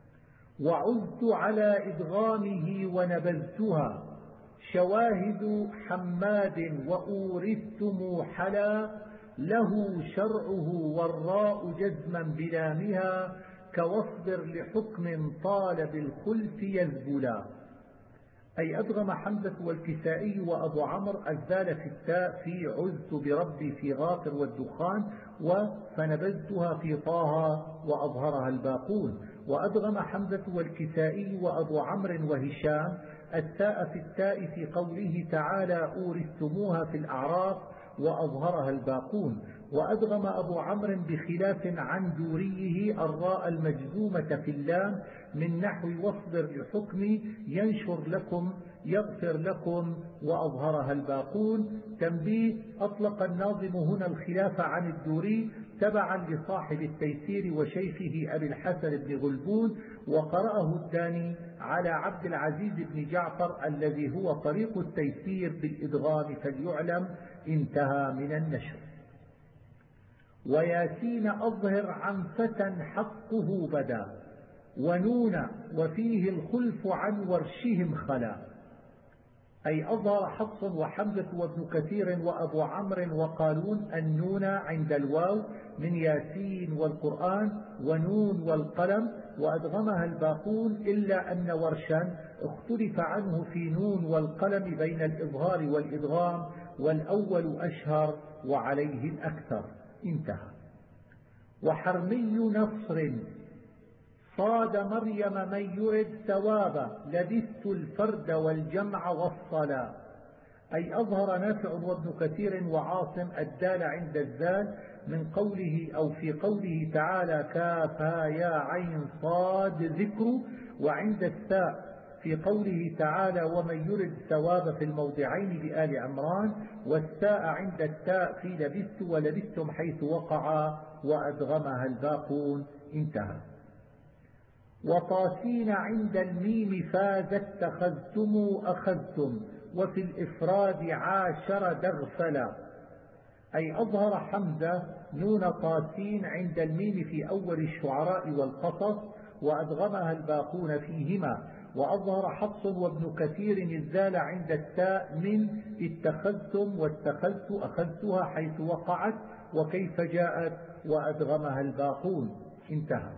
وعزت على إدغامه ونبذتها، شواهد حماد وأورثتم حلا، له شرعه والراء جزما بلامها، كواصبر لحكم طال بالخلف يذبلا. أي أدغم حمزة والكسائي وأبو عمرو الذال في التاء في عزت بربي في غافر والدخان، فنبذتها في طه، وأظهرها الباقون. وأدغم حمزة والكسائي وأبو عمرو وهشام التاء في التاء في قوله تعالى أورثتموها في الأعراف، وأظهرها الباقون. وأدغم أبو عمرو بخلاف عن دوريه الراء المجزومة في اللام من نحو واصبر لحكمي ينشر لكم يغفر لكم، وأظهرها الباقون. تنبيه: أطلق الناظم هنا الخلاف عن الدوري تبعا لصاحب التيسير وشيخه أبي الحسن بن غلبون، وقرأه الثاني على عبد العزيز بن جعفر الذي هو طريق التيسير بالإدغام فليعلم. انتهى من النشر. وياسين أظهر عن فتى حقه بدا، ونون وفيه الخلف عن ورشهم خلا. أي أظهر حفص وحمزة وابن كثير وأبو عمرو وقالون النون عند الواو من ياسين والقرآن ونون والقلم، وأدغمها الباقون، إلا أن ورشا اختلف عنه في نون والقلم بين الإظهار والإدغام، والأول أشهر وعليه الأكثر. انتهى. وحرمي نصر صاد مريم من يرد ثوابا، لبثت الفرد والجمع والصلاة. أي أظهر نافع وابن كثير وعاصم الدال عند الذال من قوله أو في قوله تعالى كافها يا عين صاد ذكر، وعند الثاء في قوله تعالى ومن يرد ثواب في الموضعين بآل عمران، والثاء عند التاء في لبثت ولبثتم حيث وقع، وأدغمها الباقون. انتهى. وطاسين عند الميم فاز اتخذتم أخذتم، وفي الإفراد عاشر دغفلا. أي أظهر حمزة نون طاسين عند الميم في أول الشعراء والقصص، وأدغمها الباقون فيهما. وأظهر حفص وابن كثير الذال عند التاء من اتخذتم واتخذت أخذتها حيث وقعت وكيف جاءت، وأدغمها الباقون. انتهى.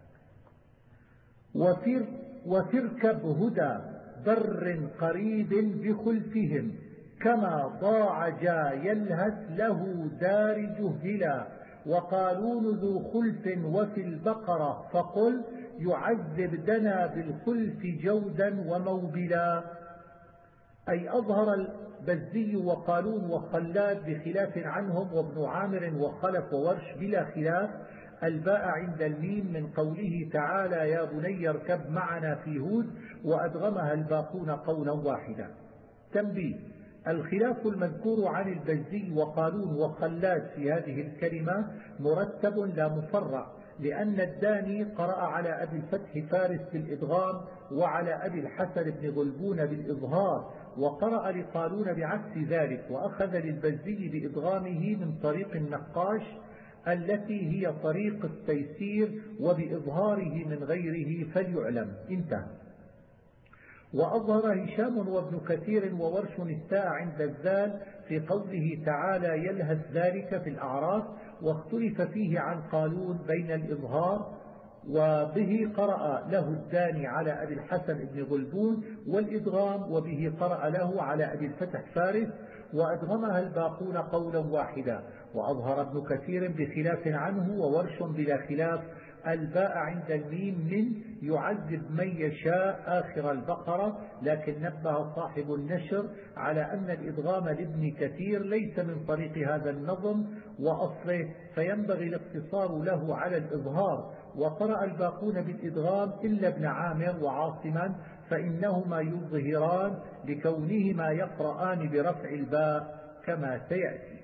وتركب هدى بر قريب بخلفهم، كما ضاع جا يلهث له دار جهلا. وقالون ذو خلف وفي البقرة فقل يعذب دنا بالخلف جودا وموبلا. أي أظهر البزي وقالون وخلاد بخلاف عنهم وابن عامر وخلف وورش بلا خلاف الباء عند الميم من قوله تعالى يا بني اركب معنا في هود، وأدغمها الباقون قولا واحدا. تنبيه: الخلاف المذكور عن البزي وقالون وخلاد في هذه الكلمة مرتب لا مفرع، لأن الداني قرأ على أبي الفتح فارس بالإدغام وعلى أبي الحسن بن غلبون بالإظهار، وقرأ لقالون بعكس ذلك، وأخذ للبزي بإدغامه من طريق النقاش التي هي طريق التيسير وبإظهاره من غيره فليعلم. انتهى. وأظهر هشام وابن كثير وورش التاء عند الذال في قوله تعالى يلهث ذلك في الأعراف، واختلف فيه عن قالون بين الإظهار وبه قرأ له الداني على أبي الحسن بن غلبون والإدغام، وبه قرأ له على أبي الفتح فارس، وأدغمها الباقون قولا واحدا. وأظهر ابن كثير بخلاف عنه وورش بلا خلاف الباء عند الميم من يعذب من يشاء آخر البقرة، لكن نبه صاحب النشر على أن الإدغام لابن كثير ليس من طريق هذا النظم وأصله، فينبغي الاقتصار له على الإظهار. وقرأ الباقون بالإدغام إلا ابن عامر وعاصما، فإنهما يظهران لكونهما يقرآن برفع الباء كما سيأتي.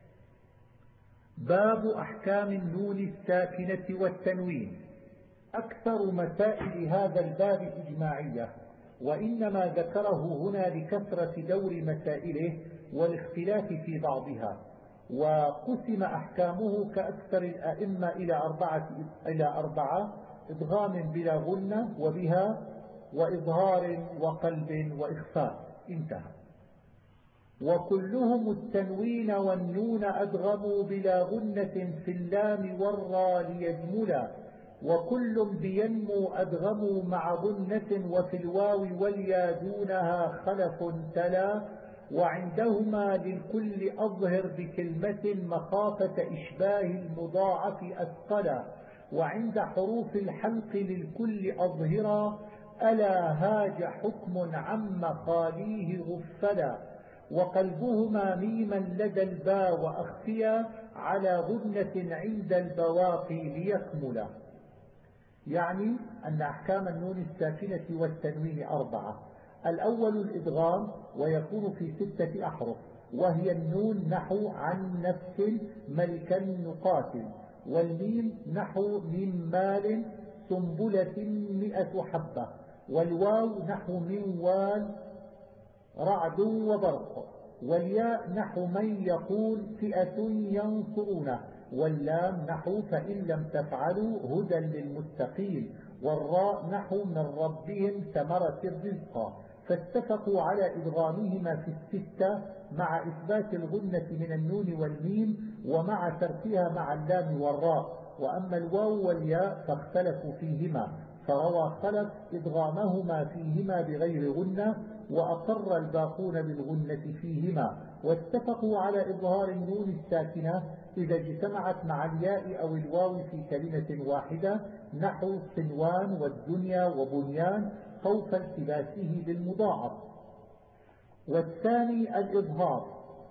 باب أحكام النون الساكنة والتنوين. أكثر مسائل هذا الباب إجماعية، وإنما ذكره هنا لكثرة دور مسائله والاختلاف في بعضها. وقسم أحكامه كأكثر الأئمة إلى أربعة: إدغام بلا غنة وبها، وإظهار وقلب وإخفاء. انتهى. وكلهم التنوين والنون أدغموا بلا غنة في اللام والراء ليجملا، وكل بينمو أدغموا مع غنة، وفي الواو واليا دونها خلف تلا، وعندهما للكل أظهر بكلمة مخافة إشباه المضاعف أثقلا، وعند حروف الحلق للكل أظهرا ألا هاج حكم عم خاليه غفلا، وقلبهما ميما لدى الباء وأخفيا على غنة عند البواقي ليكملا. يعني أن أحكام النون الساكنة والتنوين أربعة: الأول الإدغام، ويكون في 6 أحرف، وهي النون نحو عن نفس ملكا نقاتل، والميم نحو من مال سنبلة 100 حبة، والواو نحو من وال رعد وبرق، والياء نحو من يقول فئة ينصرونه، واللام نحو فإن لم تفعلوا هدى للمتقين، والراء نحو من ربهم ثمرة الرزق. فاتفقوا على إدغامهما في 6 مع إثبات الغنة من النون والميم ومع تركها مع اللام والراء. وأما الواو والياء فاختلفوا فيهما، فروى خلف إدغامهما فيهما بغير غنة، وأقر الباقون بالغنة فيهما. واتفقوا على إظهار النون الساكنة إذا اجتمعت مع الياء أو الواو في كلمة واحدة، نحو صنوان والدنيا وبنيان، خوف التباسه بالمضاعف. والثاني الإظهار،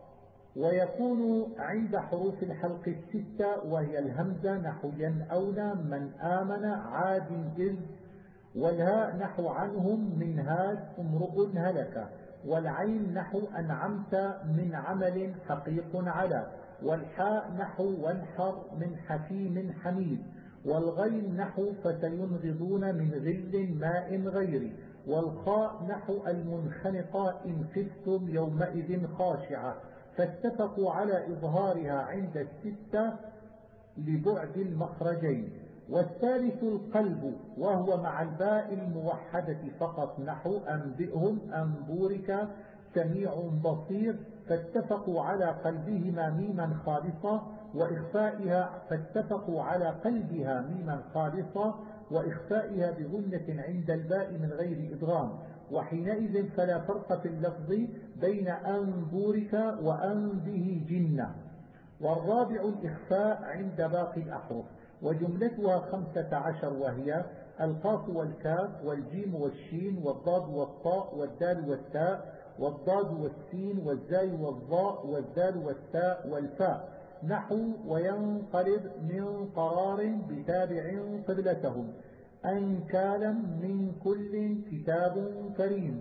ويكون عند حروف الحلق 6، وهي الهمزة نحو ينأون من آمن عاد إذ، والهاء نحو عنهم من هاد امرؤ هلك، والعين نحو أنعمت من عمل حقيق على، والحاء نحو وانحر من حكيم حميد، والغين نحو فسينغضون من غل ماء غيري، والخاء نحو المنخنقة إن خفتم يومئذ خاشعة. فاتفقوا على إظهارها عند 6 لبعد المخرجين. والثالث القلب، وهو مع الباء الموحدة فقط، نحو أنبئهم أنبورك سميع بصير، فاتفقوا على قلبهما ميما خالصة وإخفائها، فاتفقوا على قلبها ميما خالصة وإخفائها بغنة عند الباء من غير إدغام، وحينئذ فلا فرق في اللفظ بين أنبورك وأنبه جنة. والرابع الإخفاء عند باقي الأحرف، وجملتها 15، وهي القاف والكاف والجيم والشين والضاد والطاء والدال والتاء والضاد والسين والزاي والضاء والدال والتاء والفاء، نحو وينقلب من قرار بتابع قبلتهم، أنكالا من كل كتاب كريم،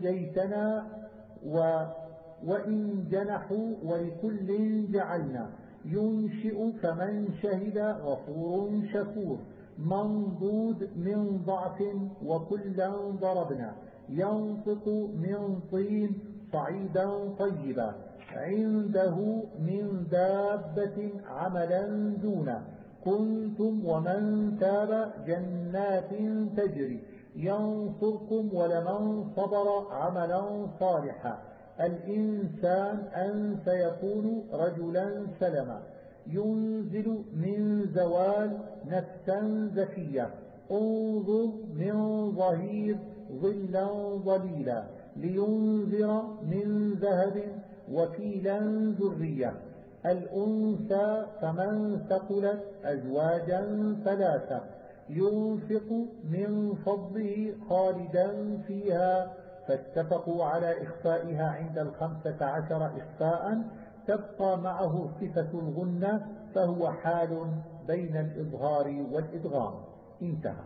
أنجيتنا وإن جنحوا ولكل جعلنا، ينشئ كمن شهد غفور شكور. منضود من ضعف وكلا ضربنا. ينطق من طين صعيدا طيبا. عنده من دابة عملا دونه. كنتم ومن تاب جنات تجري. ينصركم ولمن صبر عملا صالحا. الإنسان أن سيكون رجلا سلما. ينزل من زوال نفسا زكية. انظر من ظهير ظلا ظليلا. لينذر من ذهب وكيلا ذرية. الأنثى فمن ثقلت أزواجا ثلاثة. ينفق من فضله خالدا فيها. فاتفقوا على إخفائها عند 15 إخفاء. تبقى معه صفة الغنة فهو حال بين الإظهار والإدغام. انتهى.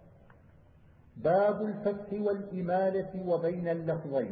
باب الفتح والإمالة وبين اللفظين.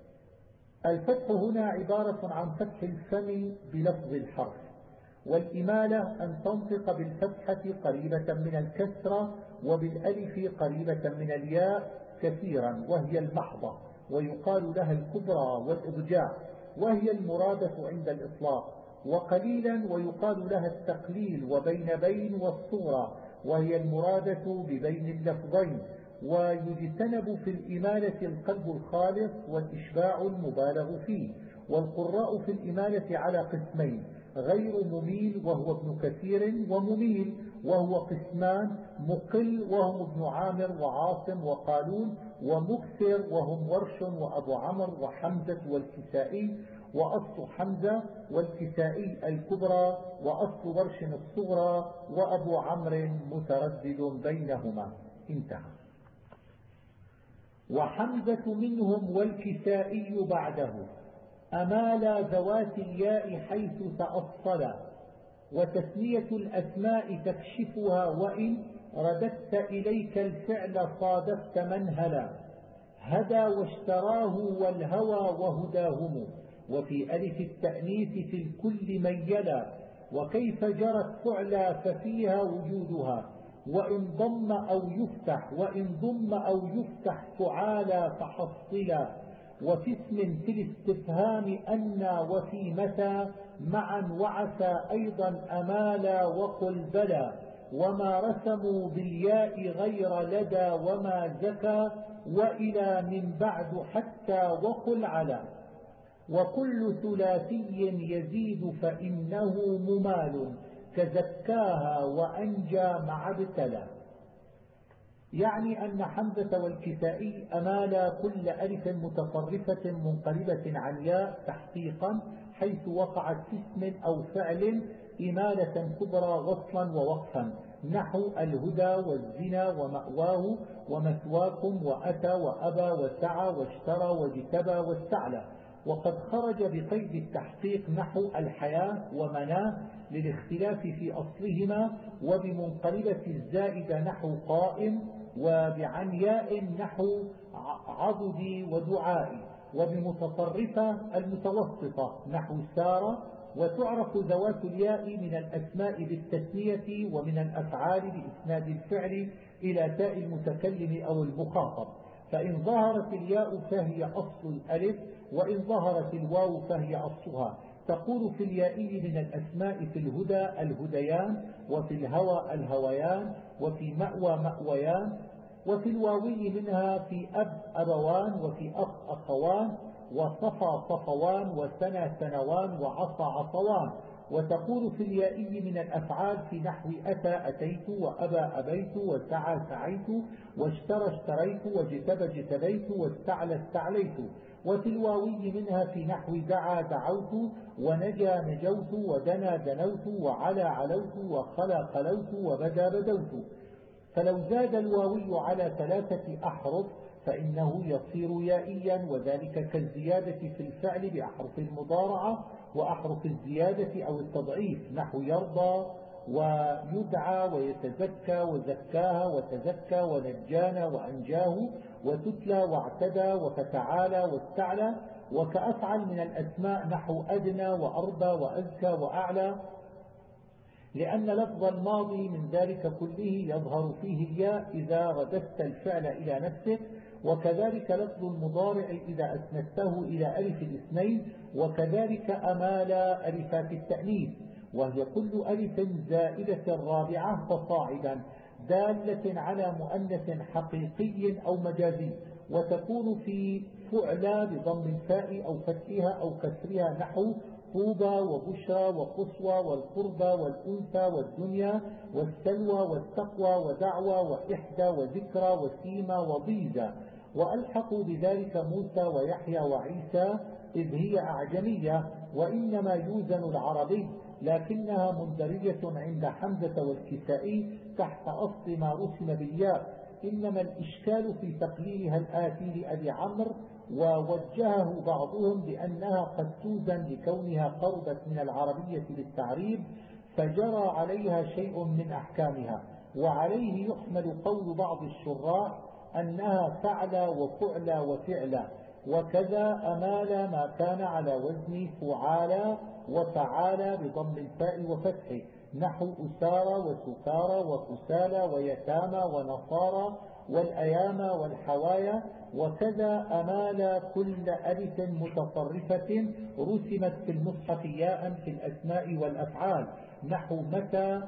الفتح هنا عبارة عن فتح الفم بلفظ الحرف، والإمالة أن تنطق بالفتحة قريبة من الكسرة وبالألف قريبة من الياء كثيرا، وهي المحضة، ويقال لها الكبرى والإضجاع، وهي المرادة عند الإطلاق، وقليلا ويقال لها التقليل، وبين بين والصورة، وهي المرادة ببين اللفظين. ويجتنب في الإمالة القلب الخالص والإشباع المبالغ فيه. والقراء في الإمالة على قسمين: غير مميل وهو ابن كثير، ومميل وهو قسمان: مقل وهم ابن عامر وعاصم وقالون، ومكثر وهم ورش وأبو عمرو وحمزة والكسائي. وأصل حمزة والكسائي الكبرى، وأصل ورش الصغرى، وأبو عمرو متردد بينهما. انتهى. وحمزة منهم والكسائي بعده. أمال ذوات الياء حيث تأصلا. وتثنية الأسماء تكشفها وإن رددت إليك الفعل صادفت منهلا. هدى واشتراه والهوى وهداهم. وفي ألف التأنيث في الكل ميلا. وكيف جرت فعلا ففيها وجودها. وإن ضم أو يفتح فعالا فحصلا. وفي اسم في الاستفهام أنى وفي متى معا وعسى أيضا أمالا وقل بلى. وما رسموا بالياء غير لدى وما زكى وإلى من بعد حتى وقل على. وكل ثلاثي يزيد فإنه ممال كزكاها وأنجى مع ابتلى. يعني أن حمزة والكسائي أمالا كل ألف متصرفة منقلبة عن ياء تحقيقا حيث وقعت في اسم أو فعل إمالة كبرى وصلا ووقفا، نحو الهدى والزنا ومأواه ومثواكم وأتى وأبى وسعى واشترى واجتبى واستعلى. وقد خرج بقيد التحقيق نحو الحياة ومناه للاختلاف في أصلهما، وبمنقلبة الزائدة نحو قائم، وبعنياء نحو عضدي ودعائي، وبمتصرفة المتوسطة نحو سارة. وتعرف ذوات الياء من الأسماء بالتثنية، ومن الأفعال بإسناد الفعل إلى تاء المتكلم أو المخاطب. فإن ظهرت الياء فهي أصل الألف، وإن ظهرت الواو فهي أصلها. تقول في اليائي من الأسماء: في الهدى الهديان، وفي الهوى الهويان، وفي مأوى مأويان. وفي الواوي منها: في أب أبوان، وفي أخ أخوان، وصفى صفوان، وسنى سنوان، وعصى عصوان. وتقول في اليائي من الأفعال في نحو أتى أتيت، وأبى أبيت، وسعى سعيت، واشترى اشتريت، واجتبى اجتبيت، واستعلى استعليت. وفي الواوي منها في نحو دعا دعوت، ونجا نجوت، ودنا دنوت، وعلى علوت، وخلا خلوت، وبدا بدوت. فلو زاد الواوي على 3 أحرف فإنه يصير يائيا، وذلك كالزيادة في الفعل بأحرف المضارعة وأحرف الزيادة أو التضعيف، نحو يرضى ويدعى ويتزكى وزكاها وتزكى ونجانا وأنجاه وتتلى واعتدى وفتعالى واستعلى. وكأفعل من الأسماء نحو أدنى وأربى وأزكى وأعلى. لأن لفظ الماضي من ذلك كله يظهر فيه الياء إذا رددت الفعل إلى نفسه، وكذلك لفظ المضارع إذا أسندته إلى ألف الاثنين، وكذلك أمال ألفات التأنيث، وهي كل ألف زائدة رابعة فصاعدا دالة على مؤنث حقيقي أو مجازي، وتكون في فعلى بضم الفاء أو فتحها أو كسرها، نحو طوبى وبشرى وقصوى والقربى والأنثى والدنيا والسلوى والتقوى ودعوى وإحدى وذكرى وسيمى وضيزى. وألحقوا بذلك موسى ويحيى وعيسى إذ هي أعجمية وإنما يوزن العربي، لكنها مندرجة عند حمزة والكسائي تحت أصل ما رسم بالياء، إنما الإشكال في تقليلها الآتي لأبي عمرو، ووجهه بعضهم بأنها قد توزن لكونها قربت من العربية بالتعريب فجرى عليها شيء من أحكامها، وعليه يحمل قول بعض الشراح أنها فعل وفعل وفعل، وكذا أمال ما كان على وزن فعال وفعال بضم الفاء وفتحه، نحو أسارى وسكارى وكسالى ويتامى ونصارى والأيامى والحوايا، وكذا أمال كل ألف متصرفة رسمت في المصحف ياء في الأسماء والأفعال، نحو متى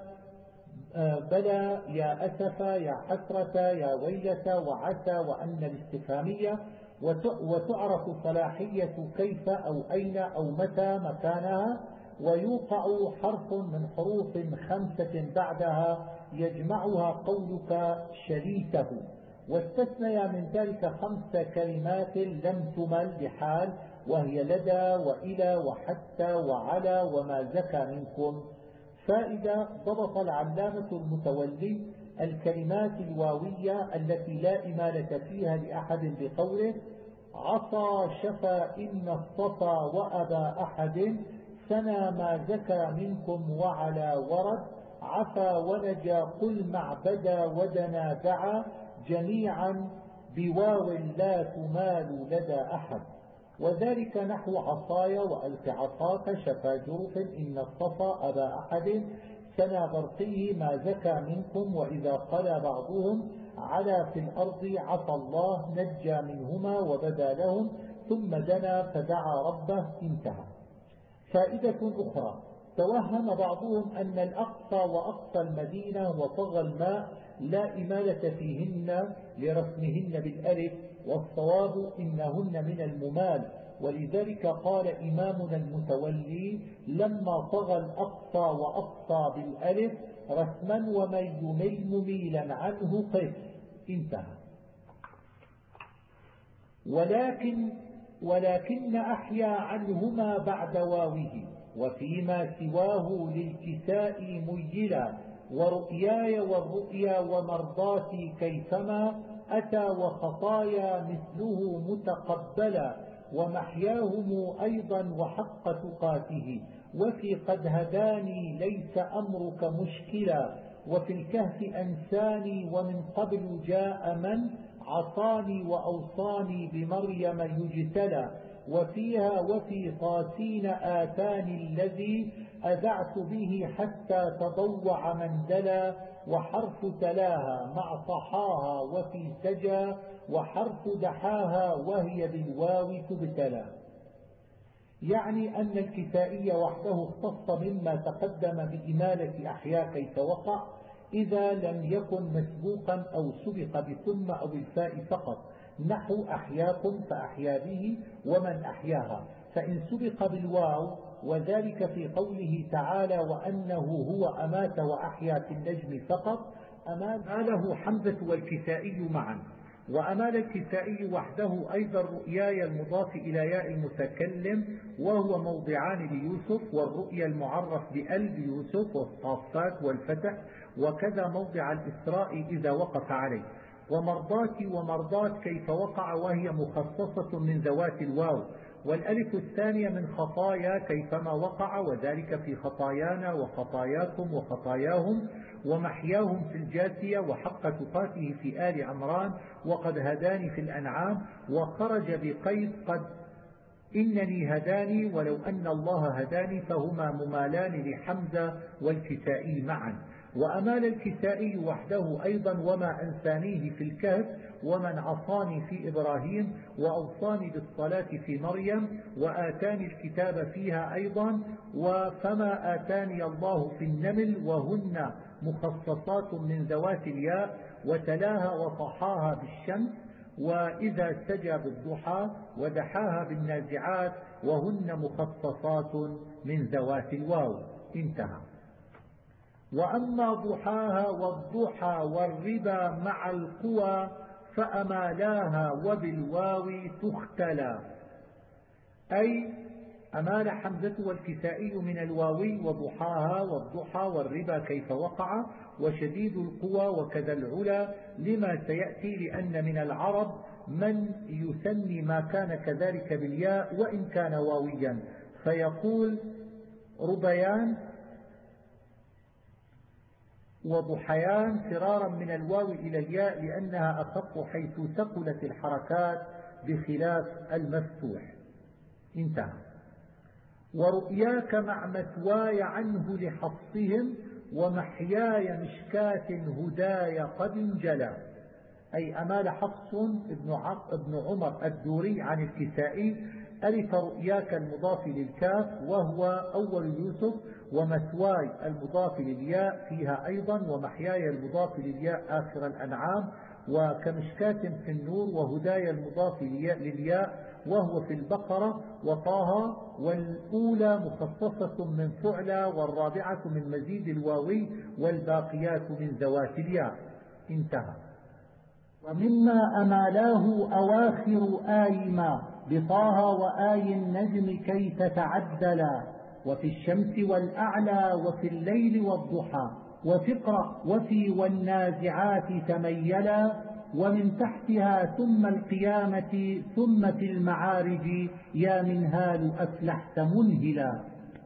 بلى يا أسف يا حسرة يا ويلة وعسى وأن الاستفهامية، وتعرف صلاحية كيف أو أين أو متى مكانها، ويوقع حرف من حروف 5 بعدها يجمعها قولك شريته. واستثني من ذلك 5 كلمات لم تمل بحال، وهي لدى وإلى وحتى وعلى وما زكى منكم. فإذا ضبط العلامة المتولي الكلمات الواوية التي لا إمالة فيها لأحد بقوله عصى شفى إن الصفى وأبى أحد سنى ما زكى منكم وعلى ورد عفا ونجا قل معبدا ودنا دعا جميعا بواو لا تمال لدى أحد. وذلك نحو عصايا وألف عصاك شفا جرف إن الصفا أبا أحد سنى برقيه ما زكى منكم وإذا قلى بعضهم على في الأرض عفى الله نجى منهما وبدا لهم ثم دنا فدعا ربه انتهى. فائدة أخرى، توهم بعضهم أن الأقصى وأقصى المدينة وطغى الماء لا إمالة فيهن لرسمهن بالألف، والصواب إنهن من الممال، ولذلك قال إمامنا المتولي لما طغى الأقصى وأقصى بالألف رسما ومن يمل مميلا عنه قف انتهى. ولكن أحيا عنهما بعد واوه وفيما سواه للكساء ميلا، ورؤياي والرؤيا ومرضاتي كيفما أتى وخطايا مثله متقبلا، ومحياهم أيضا وحق تقاته، وفي قد هداني ليس أمرك مشكلا، وفي الكهف أنساني ومن قبل جاء من عصاني وأوصاني بمريم يجتلى، وفيها وفي طاسين آتاني الذي أذعت به حتى تضوع من دلا، وحرف تلاها مع صحاها وفي سجى، وحرف دحاها وهي بالواو تبتلى. يعني أن الكسائي وحده اختص مما تقدم بإمالة أحياء كيف وقع إذا لم يكن مسبوقا أو سبق بثم أو الفاء فقط، نحو أحياكم فأحيا به ومن أحياها، فإن سبق بالواو وذلك في قوله تعالى وأنه هو أمات وأحيا في النجم فقط أماله حمزة والكسائي معا. وأمال الكسائي وحده أيضا رؤياي المضاف إلى ياء المتكلم وهو موضعان ليوسف، والرؤيا المعرف بأل بيوسف والصافات والفتح، وكذا موضع الإسراء إذا وقف عليه. ومرضاتي ومرضات كيف وقع وهي مخصصة من ذوات الواو، والألف الثانية من خطايا كيفما وقع وذلك في خطايانا وخطاياكم وخطاياهم، ومحياهم في الجاثية وحق تقاته في آل عمران، وقد هداني في الأنعام، وخرج بقيد قد إنني هداني ولو أن الله هداني فهما ممالان لحمزة والكسائي معا. وأمال الكسائي وحده أيضا وما أنسانيه في الكهف ومن عصاني في إبراهيم وأوصاني بالصلاة في مريم وآتاني الكتاب فيها أيضا وفما آتاني الله في النمل وهن مخصصات من ذوات الياء وتلاها وطحاها بالشمس وإذا سجى بالضحى ودحاها بالنازعات وهن مخصصات من ذوات الواو. انتهى. وأما ضحاها والضحى والربا مع القوى فأمالاها وبالواو تختلى، أي أمال حمزة والكسائي من الواوي وضحاها والضحى والربا كيف وقع وشديد القوى وكذا العلا لما سيأتي، لأن من العرب من يثني ما كان كذلك بالياء وإن كان واويا، فيقول ربيان وضحيان فرارا من الواو إلى الياء لأنها أخف حيث ثقلت الحركات بخلاف المفتوح. انتهى. ورؤياك مع مثواي عنه لحفصهم ومحياي مشكاة هداي قد انجلى، أي أمال حفص ابن عمر الدوري عن الكسائي ألف رؤياك المضاف للكاف وهو أول يوسف، ومثواي المضاف للياء فيها أيضا، ومحياي المضاف للياء آخر الأنعام، وكمشكاة في النور، وهداي المضاف للياء وهو في البقرة وطه، والأولى مخصصة من فعلى والرابعة من مزيد الواوي والباقيات من ذوات الياء. انتهى. ومما أمالاه أواخر آي ما بطه وآي النجم كي تتعدلا وفي الشمس والأعلى وفي الليل والضحى وفقرأ وفي والنازعات تميلا ومن تحتها ثم القيامة ثم في المعارج يا منهال أفلحت منهلا،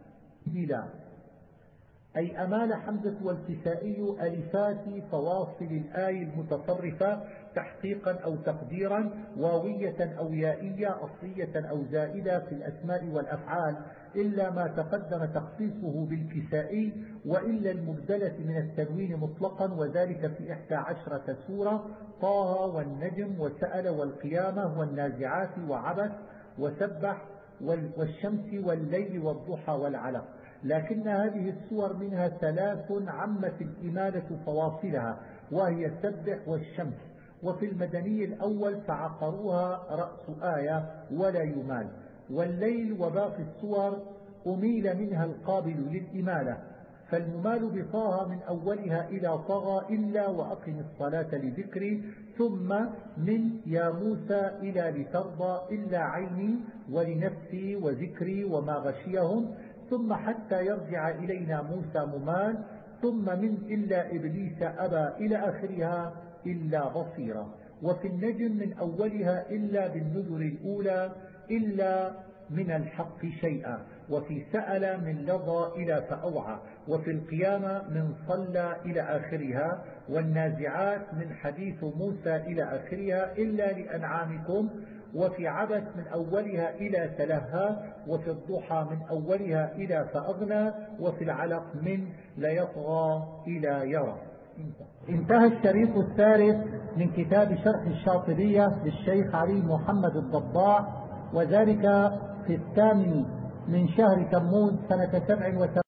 أي أمال حمزة والكسائي ألفات فواصل الآي المتصرفة تحقيقا أو تقديرا واوية أو يائية أصلية أو زائدة في الأسماء والأفعال، إلا ما تقدم تخصيصه بالكسائي وإلا المبدلة من التنوين مطلقا، وذلك في 11 سورة: طه والنجم وسأل والقيامة والنازعات وعبث وسبح والشمس والليل والضحى والعلق. لكن هذه السور منها 3 عمت الإمالة فواصلها وهي سبح والشمس، وفي المدني الأول فعقروها رأس آية ولا يمال، والليل وباقي السور أميل منها القابل للإمالة، فالممال بطاها من أولها إلى طغى إلا وأقم الصلاة لذكري، ثم من يا موسى إلى لترضى إلا عيني ولنفسي وذكري وما غشيهم، ثم حتى يرجع إلينا موسى ممال، ثم من إلا إبليس أبى إلى آخرها إلا بصيرا. وفي النجم من أولها إلا بالنذر الأولى إلا من الحق شيئا، وفي سأل من لظى إلى فأوعى، وفي القيامة من صلى إلى آخرها، والنازعات من حديث موسى إلى آخرها إلا لأنعامكم، وفي عبث من أولها إلى تلهى، وفي الضحى من أولها إلى فأغنى، وفي العلق من ليطغى إلى يرى. انتهى الشريط الثالث من كتاب شرح الشاطبية للشيخ علي محمد الضباع، وذلك في 8 من شهر تموز سنة 37